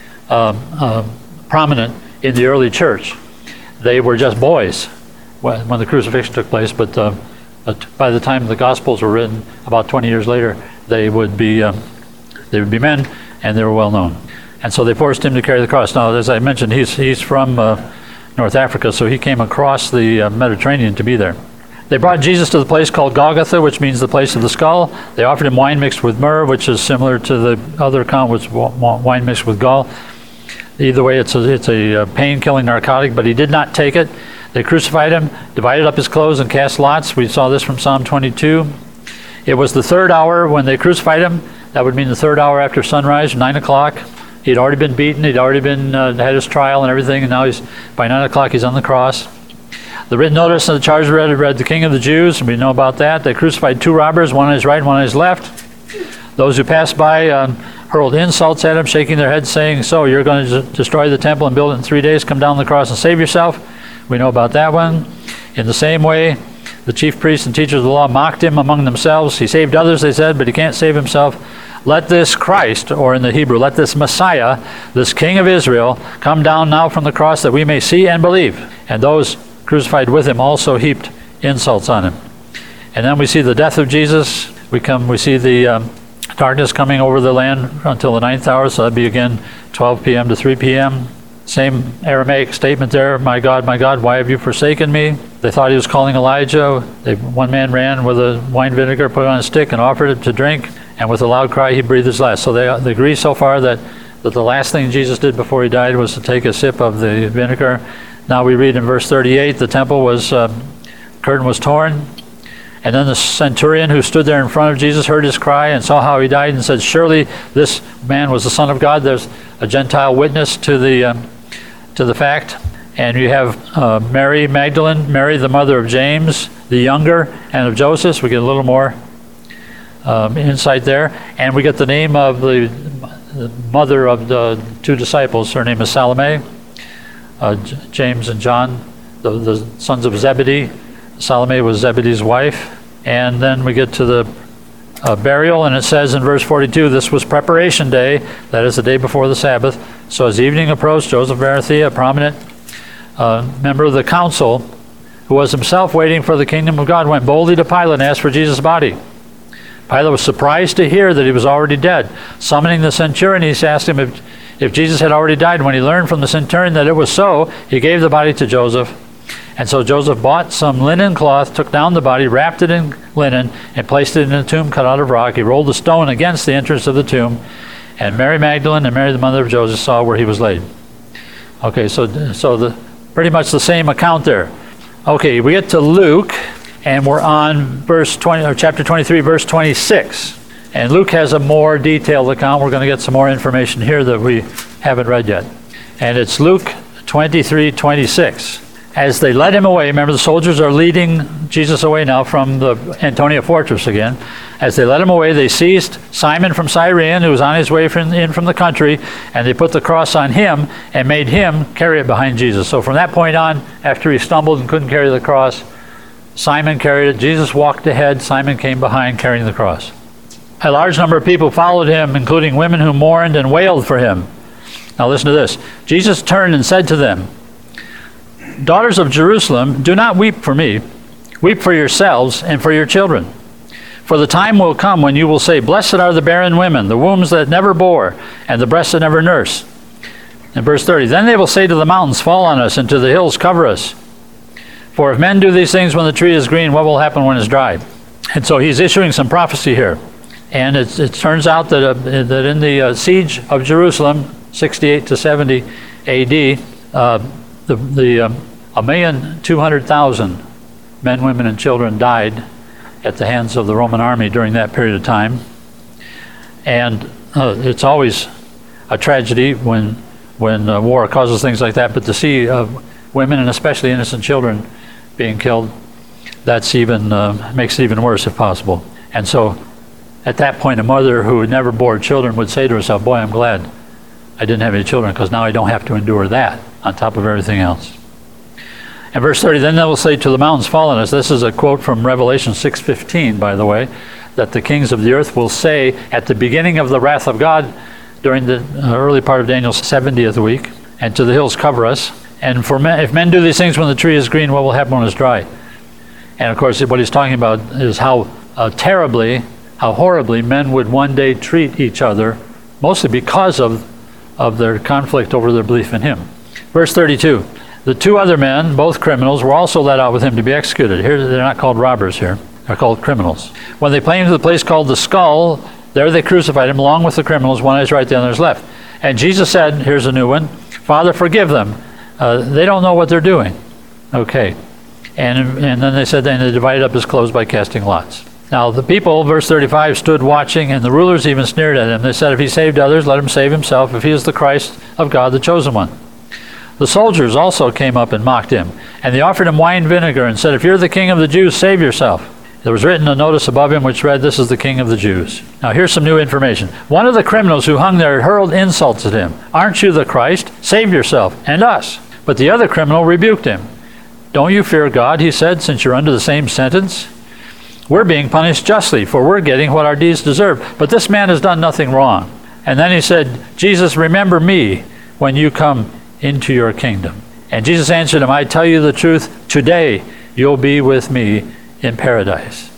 um, uh, prominent in the early church. They were just boys when, when the crucifixion took place, but, uh, but by the time the Gospels were written, about twenty years later, they would be um, they would be men, and they were well known. And so they forced him to carry the cross. Now, as I mentioned, he's he's from uh, North Africa, so he came across the uh, Mediterranean to be there. They brought Jesus to the place called Golgotha, which means the place of the skull. They offered him wine mixed with myrrh, which is similar to the other account, which was wine mixed with gall. Either way, it's a, it's a pain-killing narcotic, but he did not take it. They crucified him, divided up his clothes, and cast lots. We saw this from Psalm twenty-two. It was the third hour when they crucified him. That would mean the third hour after sunrise, nine o'clock. He'd already been beaten. He'd already been uh, had his trial and everything, and now he's by nine o'clock he's on the cross. The written notice and the charge read read the King of the Jews, and we know about that. They crucified two robbers, one on his right, one on his left. Those who passed by um, hurled insults at him, shaking their heads, saying, "So you're going to d- destroy the temple and build it in three days? Come down the cross and save yourself." We know about that one. In the same way, the chief priests and teachers of the law mocked him among themselves. He saved others, they said, but he can't save himself. Let this Christ, or in the Hebrew, let this Messiah, this King of Israel, come down now from the cross that we may see and believe. And those crucified with him also heaped insults on him. And then we see the death of Jesus. We come, we see the um, darkness coming over the land until the ninth hour, so that'd be again twelve p.m. to three p.m. Same Aramaic statement there, my God, my God, why have you forsaken me? They thought he was calling Elijah. They, one man ran with a wine vinegar, put it on a stick, and offered it to drink, and with a loud cry he breathed his last. So they, they agree so far that, that the last thing Jesus did before he died was to take a sip of the vinegar. Now we read in verse thirty-eight, the temple was, uh, curtain was torn, and then the centurion who stood there in front of Jesus heard his cry and saw how he died and said, surely this man was the Son of God. There's a Gentile witness to the um, to the fact. And you have uh, Mary Magdalene, Mary the mother of James the younger and of Joseph. We get a little more um, insight there. And we get the name of the, the mother of the two disciples. Her name is Salome. Uh, J- James and John, the, the sons of Zebedee. Salome was Zebedee's wife. And then we get to the uh, burial, and it says in verse forty-two, this was preparation day, that is the day before the Sabbath. So as evening approached, Joseph of Arimathea, a prominent uh, member of the council, who was himself waiting for the kingdom of God, went boldly to Pilate and asked for Jesus' body. Pilate was surprised to hear that he was already dead. Summoning the centurion, he asked him if, if Jesus had already died. When he learned from the centurion that it was so, he gave the body to Joseph. And so Joseph bought some linen cloth, took down the body, wrapped it in linen, and placed it in a tomb cut out of rock. He rolled a stone against the entrance of the tomb, and Mary Magdalene and Mary the mother of Joseph saw where he was laid. Okay, so so the pretty much the same account there. Okay, we get to Luke, and we're on verse twenty, or chapter twenty-three, verse twenty-six. And Luke has a more detailed account. We're going to get some more information here that we haven't read yet. And it's Luke twenty-three, twenty-six. As they led him away, remember the soldiers are leading Jesus away now from the Antonia fortress again. As they led him away, they seized Simon from Cyrene, who was on his way from, in from the country, and they put the cross on him and made him carry it behind Jesus. So from that point on, after he stumbled and couldn't carry the cross, Simon carried it. Jesus walked ahead. Simon came behind carrying the cross. A large number of people followed him, including women who mourned and wailed for him. Now listen to this. Jesus turned and said to them, daughters of Jerusalem, do not weep for me. Weep for yourselves and for your children. For the time will come when you will say, blessed are the barren women, the wombs that never bore, and the breasts that never nursed. In verse thirty, then they will say to the mountains, fall on us, and to the hills, cover us. For if men do these things when the tree is green, what will happen when it's dry? And so he's issuing some prophecy here. And it, it turns out that, uh, that in the uh, siege of Jerusalem, sixty-eight to seventy A D, uh, the, the um, a million two hundred thousand men, women, and children died at the hands of the Roman army during that period of time. And uh, it's always a tragedy when when uh, war causes things like that, but to see uh, women and especially innocent children being killed, that's even uh, makes it even worse if possible. And so at that point, a mother who had never bore children would say to herself, boy, I'm glad I didn't have any children, because now I don't have to endure that on top of everything else. And verse thirty, then they will say to the mountains, fall on us. This is a quote from Revelation six fifteen, by the way, that the kings of the earth will say at the beginning of the wrath of God during the uh, early part of Daniel's seventieth week, and to the hills cover us. And for men, if men do these things when the tree is green, what will happen when it's dry? And of course, what he's talking about is how uh, terribly, how horribly men would one day treat each other, mostly because of, of their conflict over their belief in him. Verse thirty-two, the two other men, both criminals, were also led out with him to be executed. Here, they're not called robbers here. They're called criminals. When they came to the place called the Skull, there they crucified him along with the criminals, one on his right, the other on his left. And Jesus said, here's a new one, Father, forgive them. Uh, they don't know what they're doing. Okay. And, and then they said, and they divided up his clothes by casting lots. Now the people, verse thirty-five, stood watching, and the rulers even sneered at him. They said, if he saved others, let him save himself, if he is the Christ of God, the chosen one. The soldiers also came up and mocked him, and they offered him wine vinegar and said, if you're the king of the Jews, save yourself. There was written a notice above him which read, this is the king of the Jews. Now here's some new information. One of the criminals who hung there hurled insults at him. Aren't you the Christ? Save yourself and us. But the other criminal rebuked him. Don't you fear God, he said, since you're under the same sentence? We're being punished justly, for we're getting what our deeds deserve. But this man has done nothing wrong. And then he said, Jesus, remember me when you come into your kingdom. And Jesus answered him, I tell you the truth, today you'll be with me in paradise.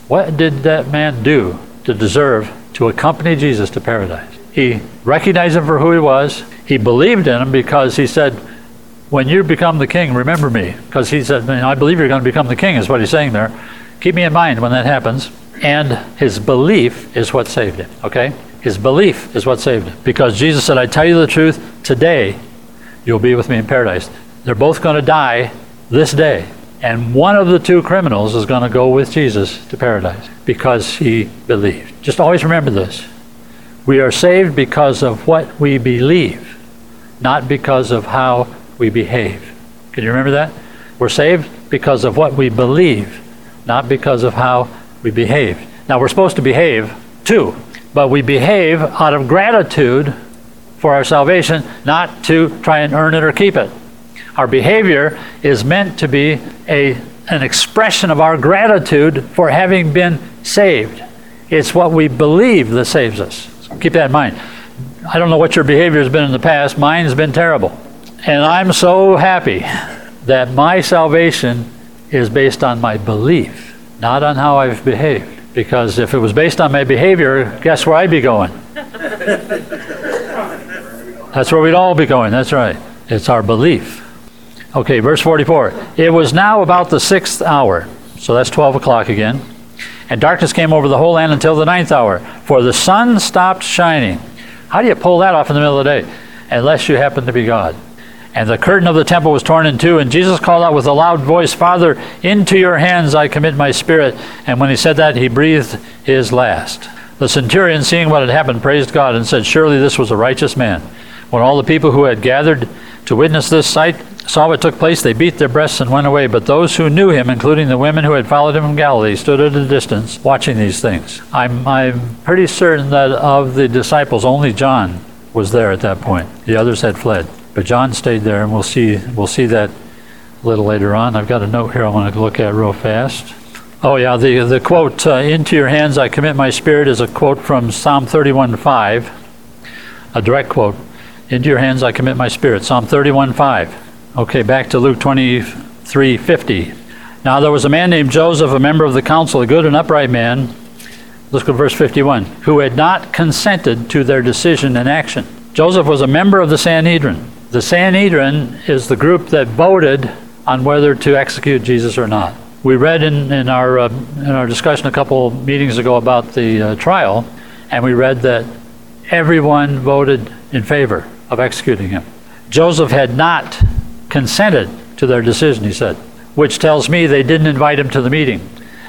What did that man do to deserve to accompany Jesus to paradise? He recognized him for who he was. He believed in him because he said, when you become the king, remember me. Because he said, I believe you're going to become the king, is what he's saying there. Keep me in mind when that happens. And his belief is what saved him, okay? His belief is what saved him. Because Jesus said, I tell you the truth, today you'll be with me in paradise. They're both going to die this day. And one of the two criminals is going to go with Jesus to paradise because he believed. Just always remember this. We are saved because of what we believe, not because of how we behave. Can you remember that? We're saved because of what we believe, not because of how we behave. Now, we're supposed to behave too, but we behave out of gratitude for our salvation, not to try and earn it or keep it. Our behavior is meant to be a, an expression of our gratitude for having been saved. It's what we believe that saves us. So keep that in mind. I don't know what your behavior has been in the past. Mine has been terrible. And I'm so happy that my salvation is based on my belief, not on how I've behaved. Because if it was based on my behavior, guess where I'd be going? That's where we'd all be going. That's right. It's our belief. Okay, verse forty-four. It was now about the sixth hour. So that's twelve o'clock again. And darkness came over the whole land until the ninth hour. For the sun stopped shining. How do you pull that off in the middle of the day? Unless you happen to be God. And the curtain of the temple was torn in two, and Jesus called out with a loud voice, Father, into your hands I commit my spirit. And when he said that, he breathed his last. The centurion, seeing what had happened, praised God and said, surely this was a righteous man. When all the people who had gathered to witness this sight saw what took place, they beat their breasts and went away. But those who knew him, including the women who had followed him from Galilee, stood at a distance watching these things. I'm, I'm pretty certain that of the disciples, only John was there at that point. The others had fled. But John stayed there, and we'll see we'll see that a little later on. I've got a note here I want to look at real fast. Oh yeah, the the quote, uh, into your hands I commit my spirit, is a quote from Psalm thirty-one five, a direct quote. Into your hands I commit my spirit, Psalm thirty-one five. Okay, back to Luke twenty-three fifty. Now there was a man named Joseph, a member of the council, a good and upright man. Let's go to verse fifty-one. Who had not consented to their decision and action. Joseph was a member of the Sanhedrin. The Sanhedrin is the group that voted on whether to execute Jesus or not. We read in, in, our, uh, in our discussion a couple meetings ago about the uh, trial, and we read that everyone voted in favor of executing him. Joseph had not consented to their decision, he said, which tells me they didn't invite him to the meeting.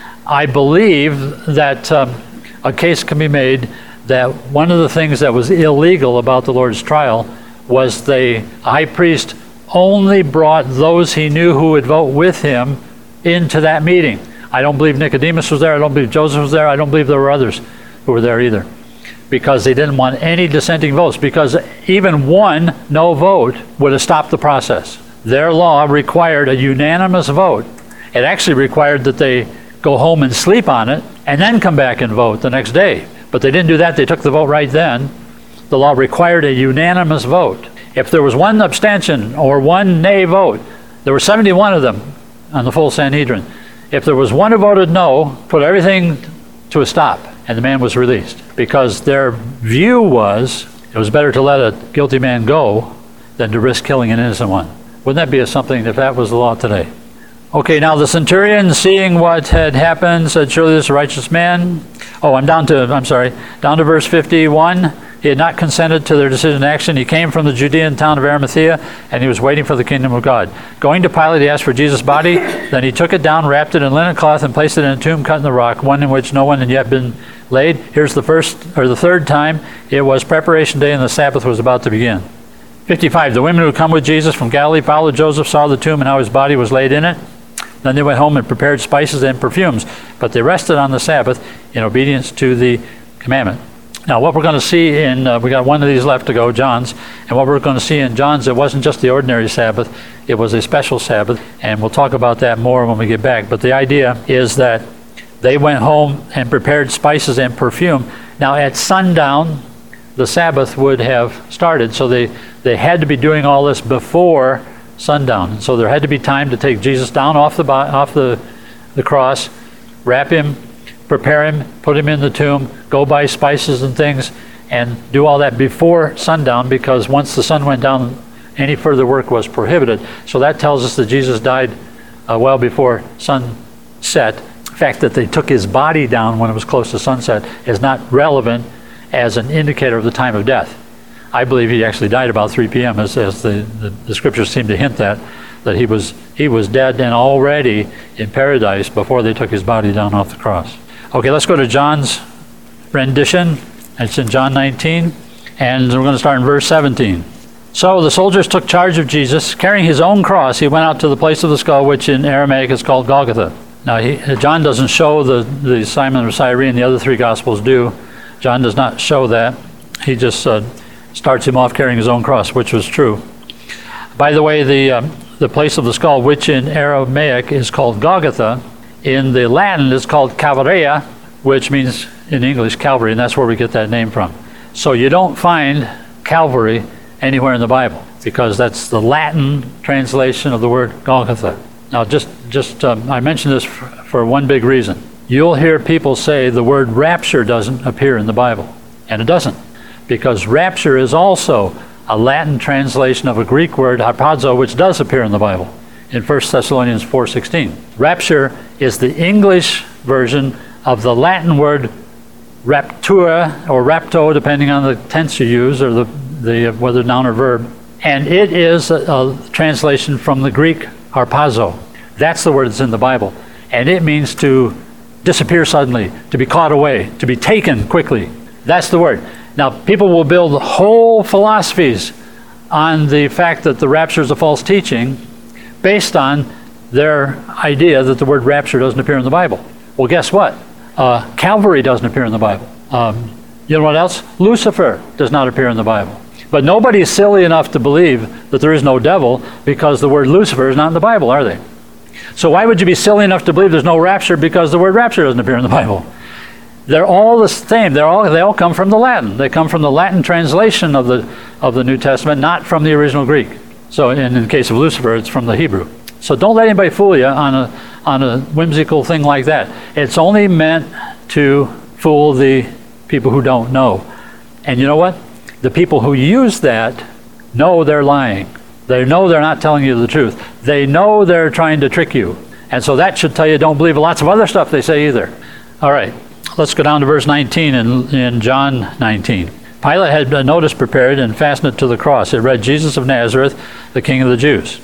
I believe that um, a case can be made that one of the things that was illegal about the Lord's trial was the high priest only brought those he knew who would vote with him into that meeting. I don't believe Nicodemus was there. I don't believe Joseph was there. I don't believe there were others who were there either, because they didn't want any dissenting votes, because even one no vote would have stopped the process. Their law required a unanimous vote. It actually required that they go home and sleep on it and then come back and vote the next day. But they didn't do that. They took the vote right then. The law required a unanimous vote. If there was one abstention or one nay vote, there were seventy-one of them on the full Sanhedrin. If there was one who voted no, put everything to a stop, and the man was released. Because their view was, it was better to let a guilty man go than to risk killing an innocent one. Wouldn't that be a something if that was the law today? Okay, now the centurion, seeing what had happened, said, surely this is a righteous man. Oh, I'm down to, I'm sorry, down to verse fifty-one. He had not consented to their decision and action. He came from the Judean town of Arimathea, and he was waiting for the kingdom of God. Going to Pilate, he asked for Jesus' body. Then he took it down, wrapped it in linen cloth, and placed it in a tomb cut in the rock, one in which no one had yet been laid. Here's the first, or the third time. It was preparation day, and the Sabbath was about to begin. fifty-five. The women who had come with Jesus from Galilee followed Joseph, saw the tomb, and how his body was laid in it. Then they went home and prepared spices and perfumes, but they rested on the Sabbath in obedience to the commandment. Now, what we're going to see in, uh, we got one of these left to go, John's, and what we're going to see in John's, it wasn't just the ordinary Sabbath, it was a special Sabbath, and we'll talk about that more when we get back. But the idea is that they went home and prepared spices and perfume. Now, at sundown, the Sabbath would have started, so they, they had to be doing all this before sundown. So there had to be time to take Jesus down off the off the, the cross, wrap him, prepare him, put him in the tomb, go buy spices and things, and do all that before sundown, because once the sun went down, any further work was prohibited. So that tells us that Jesus died uh, well before sunset. The fact that they took his body down when it was close to sunset is not relevant as an indicator of the time of death. I believe he actually died about three p.m. as, as the, the, the scriptures seem to hint that, that he was he was dead and already in paradise before they took his body down off the cross. Okay, let's go to John's rendition. It's in John nineteen, and we're going to start in verse seventeen. So the soldiers took charge of Jesus. Carrying his own cross, he went out to the place of the skull, which in Aramaic is called Golgotha. Now, he, John doesn't show the, the Simon of Cyrene. The other three Gospels do. John does not show that. He just uh, starts him off carrying his own cross, which was true. By the way, the um, the place of the skull, which in Aramaic is called Golgotha, in the Latin is called Calvaria, which means in English Calvary, and that's where we get that name from. So you don't find Calvary anywhere in the Bible, because that's the Latin translation of the word Golgotha. Now, just just um, I mention this for, for one big reason. You'll hear people say the word rapture doesn't appear in the Bible, and it doesn't, because rapture is also a Latin translation of a Greek word, harpazo, which does appear in the Bible in First Thessalonians four sixteen. Rapture is the English version of the Latin word raptura or rapto, depending on the tense you use, or the, the whether noun or verb. And it is a, a translation from the Greek harpazo. That's the word that's in the Bible. And it means to disappear suddenly, to be caught away, to be taken quickly. That's the word. Now, people will build whole philosophies on the fact that the rapture is a false teaching based on their idea that the word rapture doesn't appear in the Bible. Well, guess what? Uh, Calvary doesn't appear in the Bible. Um, you know what else? Lucifer does not appear in the Bible. But nobody is silly enough to believe that there is no devil because the word Lucifer is not in the Bible, are they? So why would you be silly enough to believe there's no rapture because the word rapture doesn't appear in the Bible? They're all the same. They're all, they all come from the Latin. They come from the Latin translation of the of the New Testament, not from the original Greek. So in, in the case of Lucifer, it's from the Hebrew. So don't let anybody fool you on a on a whimsical thing like that. It's only meant to fool the people who don't know. And you know what? The people who use that know they're lying. They know they're not telling you the truth. They know they're trying to trick you. And so that should tell you don't believe lots of other stuff they say either. All right, let's go down to verse nineteen in, in John nineteen. Pilate had a notice prepared and fastened it to the cross. It read, Jesus of Nazareth, the King of the Jews.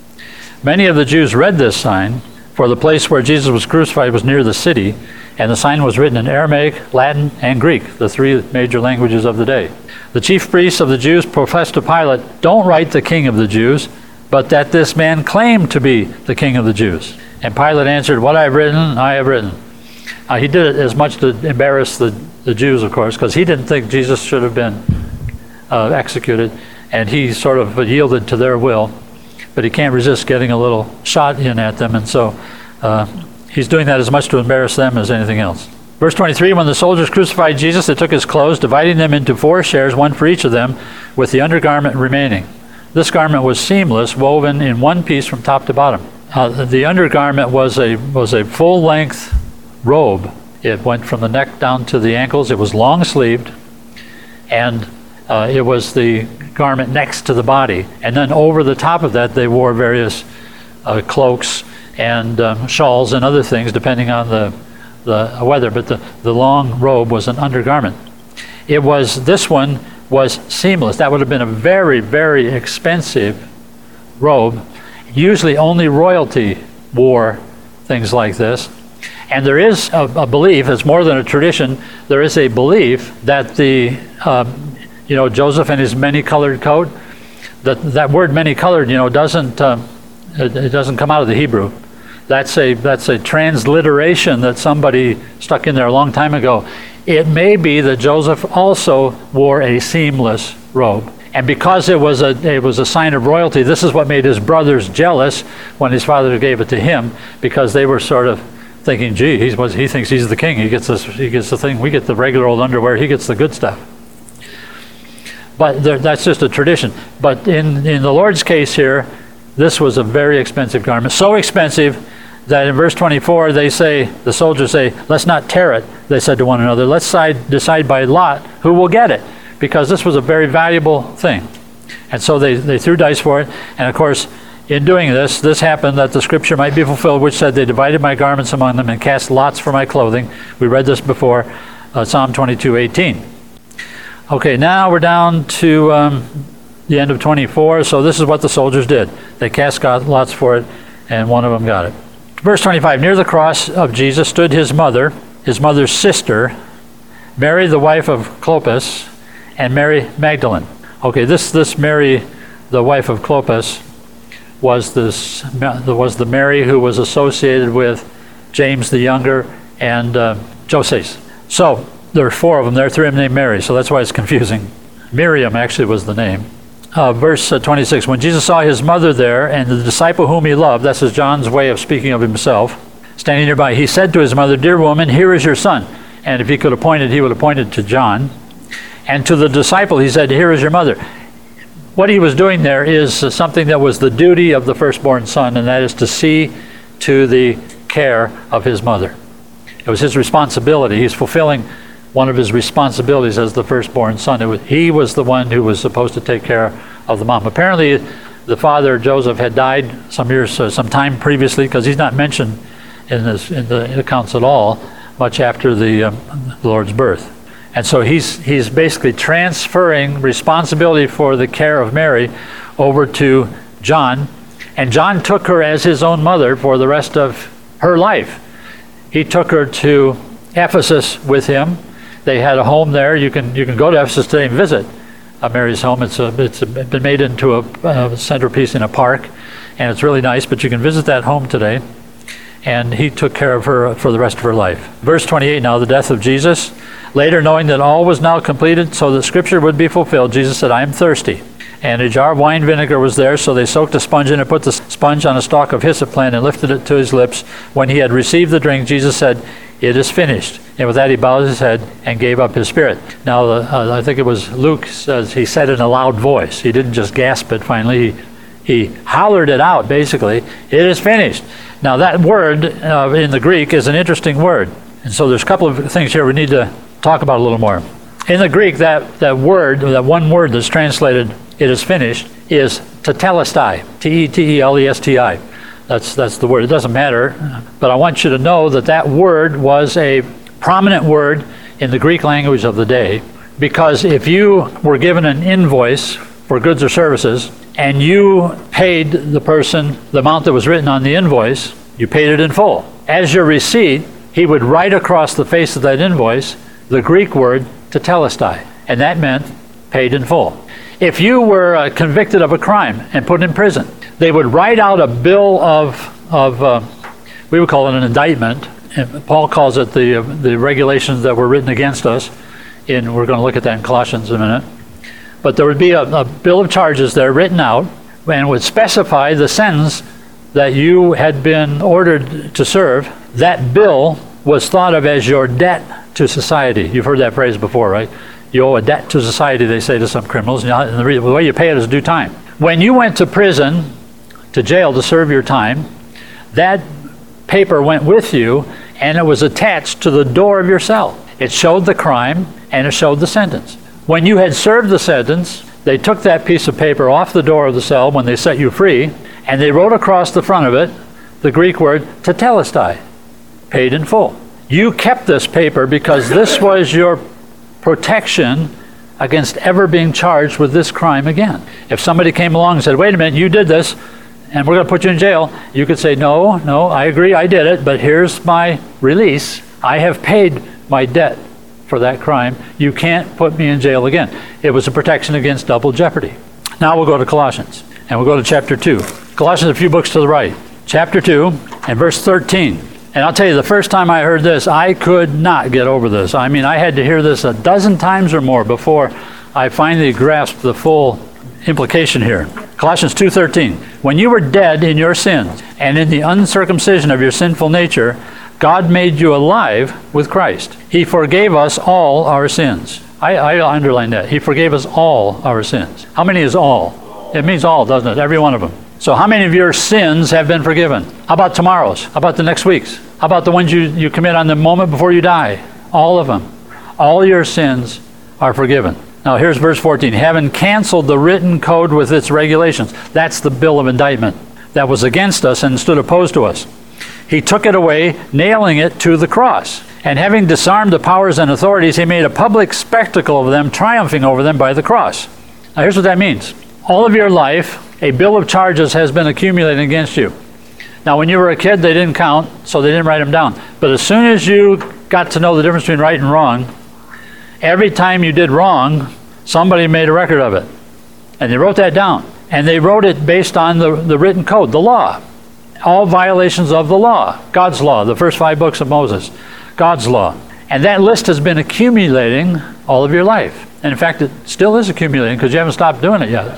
Many of the Jews read this sign, for the place where Jesus was crucified was near the city, and the sign was written in Aramaic, Latin, and Greek, the three major languages of the day. The chief priests of the Jews professed to Pilate, don't write the King of the Jews, but that this man claimed to be the King of the Jews. And Pilate answered, what I have written, I have written. Uh, he did it as much to embarrass the, the Jews, of course, because he didn't think Jesus should have been uh, executed, and he sort of yielded to their will. But he can't resist getting a little shot in at them, and so uh, he's doing that as much to embarrass them as anything else. Verse twenty-three, when the soldiers crucified Jesus, they took his clothes, dividing them into four shares, one for each of them, with the undergarment remaining. This garment was seamless, woven in one piece from top to bottom. Uh, the undergarment was a was a full-length robe. It went from the neck down to the ankles. It was long-sleeved, and uh, it was the garment next to the body. And then over the top of that, they wore various uh, cloaks and um, shawls and other things, depending on the the weather. But the, the long robe was an undergarment. It was, this one was seamless. That would have been a very, very expensive robe. Usually only royalty wore things like this. And there is a, a belief, it's more than a tradition, there is a belief that the, um, you know, Joseph and his many-colored coat, that that word many-colored, you know, doesn't, um, it, it doesn't come out of the Hebrew. That's a that's a transliteration that somebody stuck in there a long time ago. It may be that Joseph also wore a seamless robe. And because it was a it was a sign of royalty, this is what made his brothers jealous when his father gave it to him, because they were sort of thinking, gee, he's, he thinks he's the king. He gets this, he gets the thing. We get the regular old underwear. He gets the good stuff. But there, that's just a tradition. But in, in the Lord's case here, this was a very expensive garment. So expensive that in verse twenty-four they say, the soldiers say, let's not tear it, they said to one another. Let's side, decide by lot who will get it, because this was a very valuable thing. And so they, they threw dice for it. And of course, in doing this, this happened that the scripture might be fulfilled, which said, they divided my garments among them and cast lots for my clothing. We read this before, uh, Psalm twenty-two eighteen. Okay, now we're down to um, the end of twenty-four. So this is what the soldiers did. They cast lots for it, and one of them got it. Verse twenty-five, near the cross of Jesus stood his mother, his mother's sister, Mary, the wife of Clopas, and Mary Magdalene. Okay, this this Mary, the wife of Clopas, was this was the Mary who was associated with James the Younger and uh, Joses. So there are four of them. There are three of them named Mary, so that's why it's confusing. Miriam actually was the name. Uh, verse uh, twenty-six, when Jesus saw his mother there and the disciple whom he loved, that's John's way of speaking of himself, standing nearby, he said to his mother, dear woman, here is your son. And if he could appoint it, he would appoint it to John. And to the disciple, he said, here is your mother. What he was doing there is uh, something that was the duty of the firstborn son, and that is to see to the care of his mother. It was his responsibility. He's fulfilling one of his responsibilities as the firstborn son. It was, he was the one who was supposed to take care of the mom. Apparently, the father, Joseph, had died some years, uh, some time previously, because he's not mentioned in, this, in the accounts at all, much after the, um, the Lord's birth. And so he's, he's basically transferring responsibility for the care of Mary over to John. And John took her as his own mother for the rest of her life. He took her to Ephesus with him. They had a home there. You can you can go to Ephesus today and visit uh, Mary's home. It's a, it's a, been made into a, a centerpiece in a park, and it's really nice. But you can visit that home today. And he took care of her for the rest of her life. Verse twenty-eight. Now the death of Jesus. Later, knowing that all was now completed, so that Scripture would be fulfilled, Jesus said, "I am thirsty." And a jar of wine vinegar was there, so they soaked a sponge in it, put the sponge on a stalk of hyssop plant, and lifted it to his lips. When he had received the drink, Jesus said, "It is finished." And with that he bowed his head and gave up his spirit. Now, uh, I think it was Luke says he said in a loud voice. He didn't just gasp it finally. He, he hollered it out, basically. It is finished. Now, that word uh, in the Greek is an interesting word. And so there's a couple of things here we need to talk about a little more. In the Greek, that, that word, that one word that's translated, "it is finished," is tetelestai, T E T E L E S T I. That's, that's the word. It doesn't matter, but I want you to know that that word was a prominent word in the Greek language of the day, because if you were given an invoice for goods or services and you paid the person the amount that was written on the invoice, you paid it in full. As your receipt, he would write across the face of that invoice the Greek word tetelestai, and that meant paid in full. If you were uh, convicted of a crime and put in prison, they would write out a bill of, of uh, we would call it an indictment. And Paul calls it the, uh, the regulations that were written against us. In, we're going to look at that in Colossians in a minute. But there would be a, a bill of charges there written out and would specify the sentence that you had been ordered to serve. That bill was thought of as your debt to society. You've heard that phrase before, right? You owe a debt to society, they say to some criminals, and the way you pay it is due time. When you went to prison, to jail to serve your time, that paper went with you, and it was attached to the door of your cell. It showed the crime, and it showed the sentence. When you had served the sentence, they took that piece of paper off the door of the cell when they set you free, and they wrote across the front of it the Greek word tetelestai, paid in full. You kept this paper because this was your protection against ever being charged with this crime again. If somebody came along and said, wait a minute, you did this, and we're going to put you in jail, you could say, no, no, I agree, I did it, but here's my release. I have paid my debt for that crime. You can't put me in jail again. It was a protection against double jeopardy. Now we'll go to Colossians, and we'll go to chapter two. Colossians, a few books to the right. Chapter two, and verse thirteen. And I'll tell you, the first time I heard this, I could not get over this. I mean, I had to hear this a dozen times or more before I finally grasped the full implication here. Colossians two thirteen. When you were dead in your sins and in the uncircumcision of your sinful nature, God made you alive with Christ. He forgave us all our sins. I, I underline that. He forgave us all our sins. How many is all? It means all, doesn't it? Every one of them. So how many of your sins have been forgiven? How about tomorrow's? How about the next week's? How about the ones you, you commit on the moment before you die? All of them. All your sins are forgiven. Now here's verse fourteen. Having canceled the written code with its regulations. That's the bill of indictment that was against us and stood opposed to us. He took it away, nailing it to the cross. And having disarmed the powers and authorities, he made a public spectacle of them, triumphing over them by the cross. Now here's what that means. All of your life, a bill of charges has been accumulating against you. Now when you were a kid, they didn't count, so they didn't write them down. But as soon as you got to know the difference between right and wrong, every time you did wrong, somebody made a record of it. And they wrote that down. And they wrote it based on the, the written code, the law. All violations of the law, God's law, the first five books of Moses, God's law. And that list has been accumulating all of your life. And in fact, it still is accumulating because you haven't stopped doing it yet.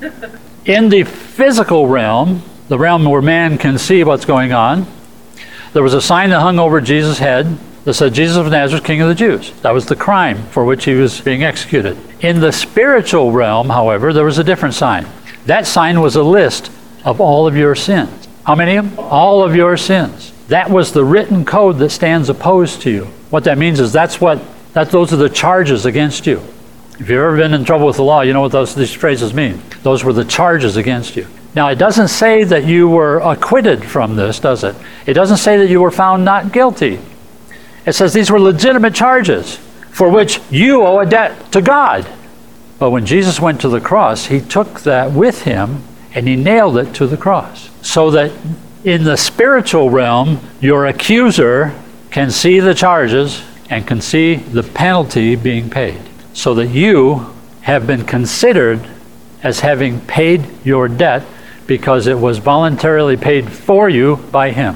In the physical realm, the realm where man can see what's going on, there was a sign that hung over Jesus' head that said, Jesus of Nazareth, King of the Jews. That was the crime for which he was being executed. In the spiritual realm, however, there was a different sign. That sign was a list of all of your sins. How many of them? All of your sins. That was the written code that stands opposed to you. What that means is that's what, that those are the charges against you. If you've ever been in trouble with the law, you know what those these phrases mean. Those were the charges against you. Now, it doesn't say that you were acquitted from this, does it? It doesn't say that you were found not guilty. It says these were legitimate charges for which you owe a debt to God. But when Jesus went to the cross, he took that with him and he nailed it to the cross. So that in the spiritual realm, your accuser can see the charges and can see the penalty being paid. So that you have been considered as having paid your debt because it was voluntarily paid for you by him.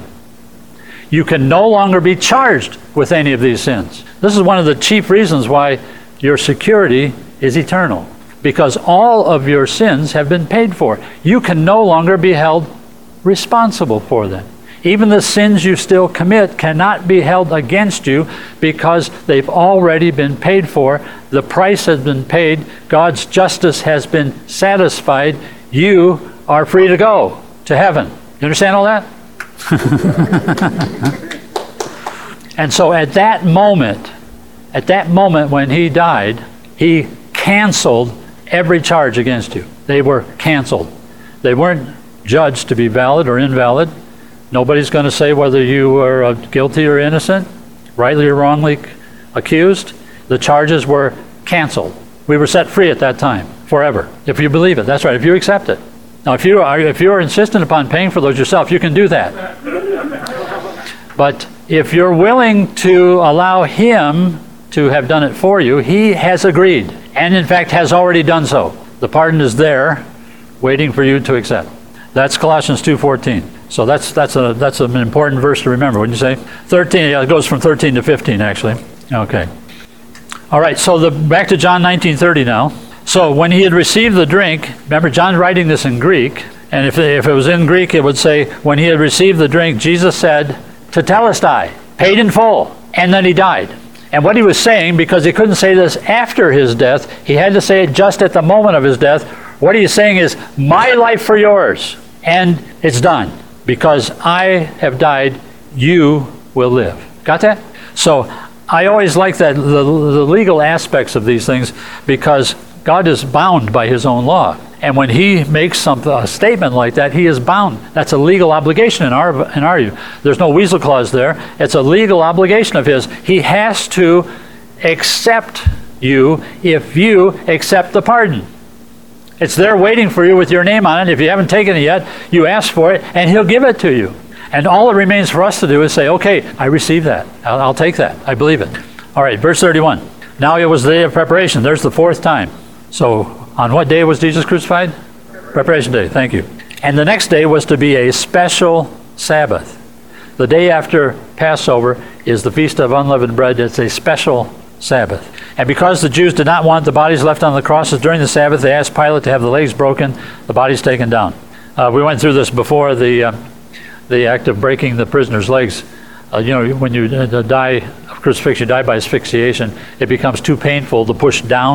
You can no longer be charged with any of these sins. This is one of the chief reasons why your security is eternal. Because all of your sins have been paid for. You can no longer be held responsible for them. Even the sins you still commit cannot be held against you because they've already been paid for. The price has been paid. God's justice has been satisfied. You are free to go to heaven. You understand all that? And so at that moment, at that moment when he died, he canceled every charge against you. They were canceled. They weren't judged to be valid or invalid. Nobody's going to say whether you were uh, guilty or innocent, rightly or wrongly accused. The charges were canceled. We were set free at that time, forever. If you believe it, that's right, if you accept it. Now, if you are, if you are insistent upon paying for those yourself, you can do that. But if you're willing to allow him to have done it for you, he has agreed, and in fact has already done so. The pardon is there, waiting for you to accept. That's Colossians two fourteen. So that's that's a that's an important verse to remember, wouldn't you say? thirteen, yeah, it goes from thirteen to fifteen, actually. Okay. All right, so the back to John nineteen thirty now. So when he had received the drink, remember John's writing this in Greek, and if, if it was in Greek, it would say, when he had received the drink, Jesus said, tetelestai, paid in full, and then he died. And what he was saying, because he couldn't say this after his death, he had to say it just at the moment of his death. What he's saying is, my life for yours, and it's done. Because I have died, you will live. Got that? So I always like that, the, the legal aspects of these things, because God is bound by his own law. And when he makes something, a statement like that, he is bound. That's a legal obligation in our in our view. There's no weasel clause there. It's a legal obligation of his. He has to accept you if you accept the pardon. It's there waiting for you with your name on it. If you haven't taken it yet, you ask for it, and he'll give it to you. And all it remains for us to do is say, okay, I receive that. I'll, I'll take that. I believe it. All right, verse thirty-one. Now it was the day of preparation. There's the fourth time. So on what day was Jesus crucified? Preparation day. Thank you. And the next day was to be a special Sabbath. The day after Passover is the Feast of Unleavened Bread. It's a special Sabbath. And because the Jews did not want the bodies left on the crosses during the Sabbath, they asked Pilate to have the legs broken, the bodies taken down. Uh, we went through this before, the uh, the act of breaking the prisoner's legs. Uh, you know, when you uh, die of crucifixion, you die by asphyxiation, it becomes too painful to push down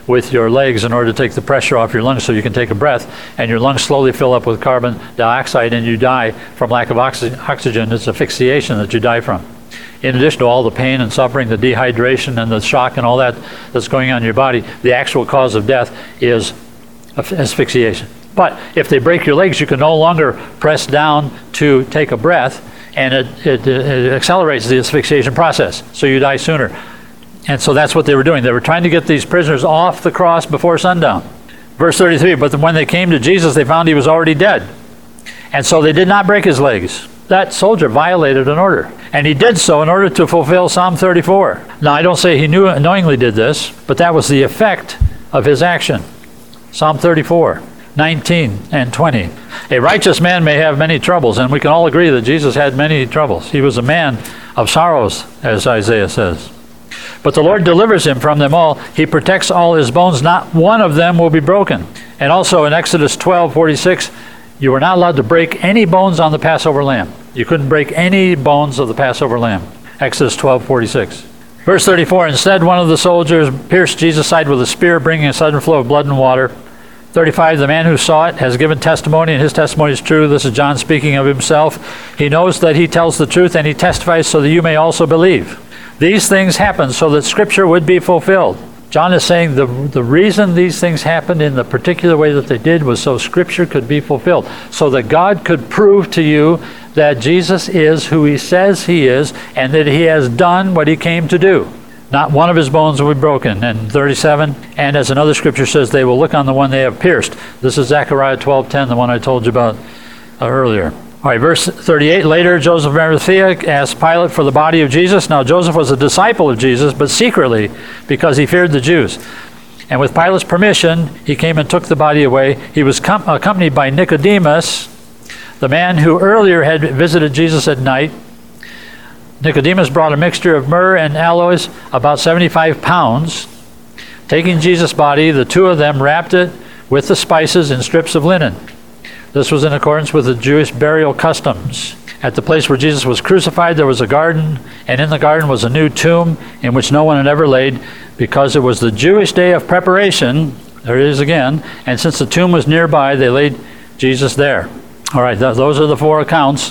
with your legs in order to take the pressure off your lungs so you can take a breath, and your lungs slowly fill up with carbon dioxide and you die from lack of oxy- oxygen. It's asphyxiation that you die from. In addition to all the pain and suffering, the dehydration and the shock and all that that's going on in your body, the actual cause of death is asphyxiation. But if they break your legs, you can no longer press down to take a breath, and it, it, it accelerates the asphyxiation process, so you die sooner. And so that's what they were doing. They were trying to get these prisoners off the cross before sundown. Verse thirty-three, but when they came to Jesus, they found he was already dead. And so they did not break his legs. That soldier violated an order. And he did so in order to fulfill Psalm thirty-four. Now, I don't say he knew knowingly did this, but that was the effect of his action. Psalm thirty-four, nineteen and twenty. A righteous man may have many troubles, and we can all agree that Jesus had many troubles. He was a man of sorrows, as Isaiah says. But the Lord delivers him from them all. He protects all his bones. Not one of them will be broken. And also in Exodus twelve forty-six, you were not allowed to break any bones on the Passover lamb. You couldn't break any bones of the Passover lamb. Exodus twelve forty-six. Verse thirty-four, instead one of the soldiers pierced Jesus' side with a spear, bringing a sudden flow of blood and water. thirty-five, the man who saw it has given testimony, and his testimony is true. This is John speaking of himself. He knows that he tells the truth, and he testifies so that you may also believe. These things happened so that Scripture would be fulfilled. John is saying the, the reason these things happened in the particular way that they did was so Scripture could be fulfilled, so that God could prove to you that Jesus is who he says he is, and that he has done what he came to do. Not one of his bones will be broken. And thirty-seven, and as another scripture says, they will look on the one they have pierced. This is Zechariah twelve ten, the one I told you about uh, earlier. All right, verse thirty-eight, later Joseph of Arimathea asked Pilate for the body of Jesus. Now Joseph was a disciple of Jesus, but secretly, because he feared the Jews. And with Pilate's permission, he came and took the body away. He was com- accompanied by Nicodemus, the man who earlier had visited Jesus at night. Nicodemus brought a mixture of myrrh and aloes, about seventy-five pounds. Taking Jesus' body, the two of them wrapped it with the spices in strips of linen. This was in accordance with the Jewish burial customs. At the place where Jesus was crucified, there was a garden, and in the garden was a new tomb in which no one had ever laid, because it was the Jewish day of preparation. There it is again. And since the tomb was nearby, they laid Jesus there. All right, th- those are the four accounts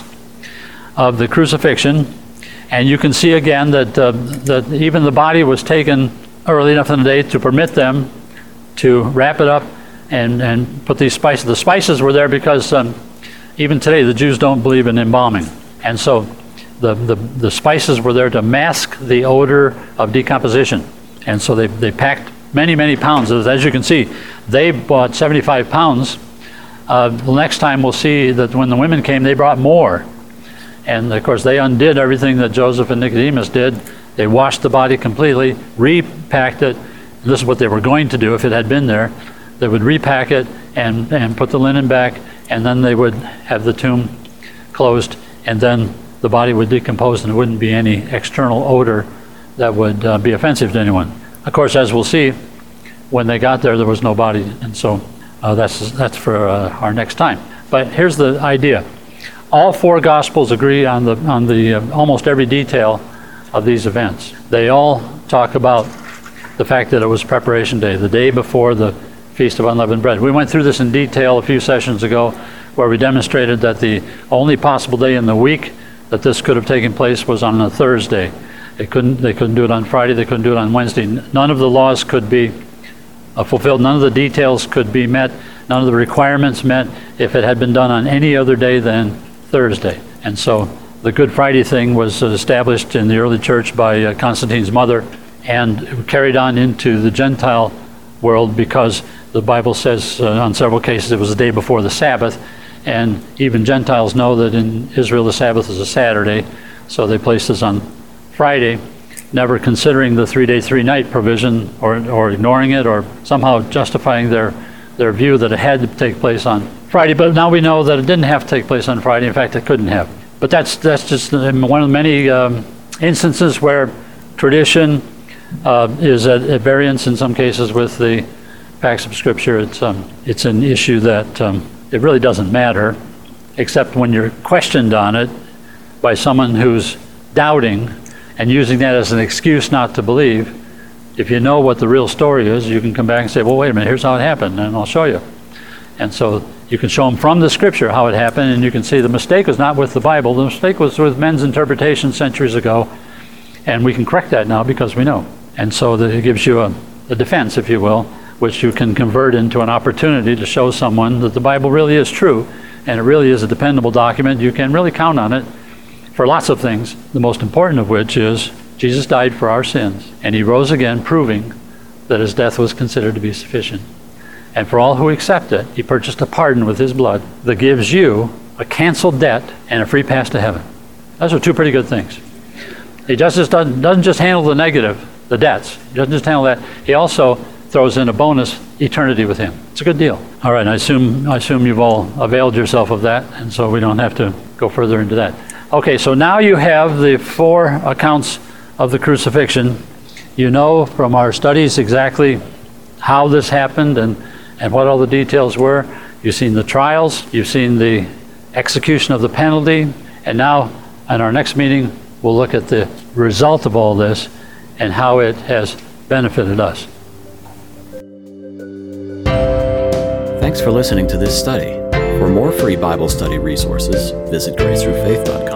of the crucifixion. And you can see again that, uh, that even the body was taken early enough in the day to permit them to wrap it up and, and put these spices. The spices were there because um, even today the Jews don't believe in embalming. And so the, the, the spices were there to mask the odor of decomposition. And so they, they packed many, many pounds. As you can see, they bought seventy-five pounds. Uh, the next time we'll see that when the women came, they brought more. And of course, they undid everything that Joseph and Nicodemus did. They washed the body completely, repacked it. This is what they were going to do if it had been there. They would repack it and, and put the linen back, and then they would have the tomb closed, and then the body would decompose, and there wouldn't be any external odor that would uh, be offensive to anyone. Of course, as we'll see, when they got there, there was no body, and so uh, that's that's for uh, our next time. But here's the idea. All four Gospels agree on the on the uh, almost every detail of these events. They all talk about the fact that it was preparation day, the day before the Feast of Unleavened Bread. We went through this in detail a few sessions ago, where we demonstrated that the only possible day in the week that this could have taken place was on a Thursday. They couldn't they couldn't do it on Friday. They couldn't do it on Wednesday. None of the laws could be uh, fulfilled. None of the details could be met. None of the requirements met if it had been done on any other day than Thursday. And so the Good Friday thing was established in the early church by uh, Constantine's mother, and carried on into the Gentile world because the Bible says uh, on several cases it was the day before the Sabbath, and even Gentiles know that in Israel the Sabbath is a Saturday, so they placed this on Friday, never considering the three-day, three-night provision, or, or ignoring it, or somehow justifying their, their view that it had to take place on Friday. But now we know that it didn't have to take place on Friday. In fact, it couldn't have. But that's that's just one of the many um, instances where tradition uh, is at, at variance in some cases with the facts of Scripture. It's um, it's an issue that um, it really doesn't matter, except when you're questioned on it by someone who's doubting and using that as an excuse not to believe. If you know what the real story is, you can come back and say, well, wait a minute, here's how it happened, and I'll show you. And so you can show them from the Scripture how it happened, and you can see the mistake was not with the Bible. The mistake was with men's interpretation centuries ago, and we can correct that now because we know. And so that it gives you a, a defense, if you will, which you can convert into an opportunity to show someone that the Bible really is true, and it really is a dependable document. You can really count on it for lots of things, the most important of which is Jesus died for our sins, and he rose again, proving that his death was considered to be sufficient. And for all who accept it, he purchased a pardon with his blood that gives you a canceled debt and a free pass to heaven. Those are two pretty good things. He just doesn't, doesn't just handle the negative, the debts. He doesn't just handle that. He also throws in a bonus, eternity with him. It's a good deal. All right, I assume, I assume you've all availed yourself of that, and so we don't have to go further into that. Okay, so now you have the four accounts of the crucifixion. You know from our studies exactly how this happened and, and what all the details were. You've seen the trials, you've seen the execution of the penalty, and now in our next meeting we'll look at the result of all this and how it has benefited us. Thanks for listening to this study. For more free Bible study resources, visit grace through faith dot com.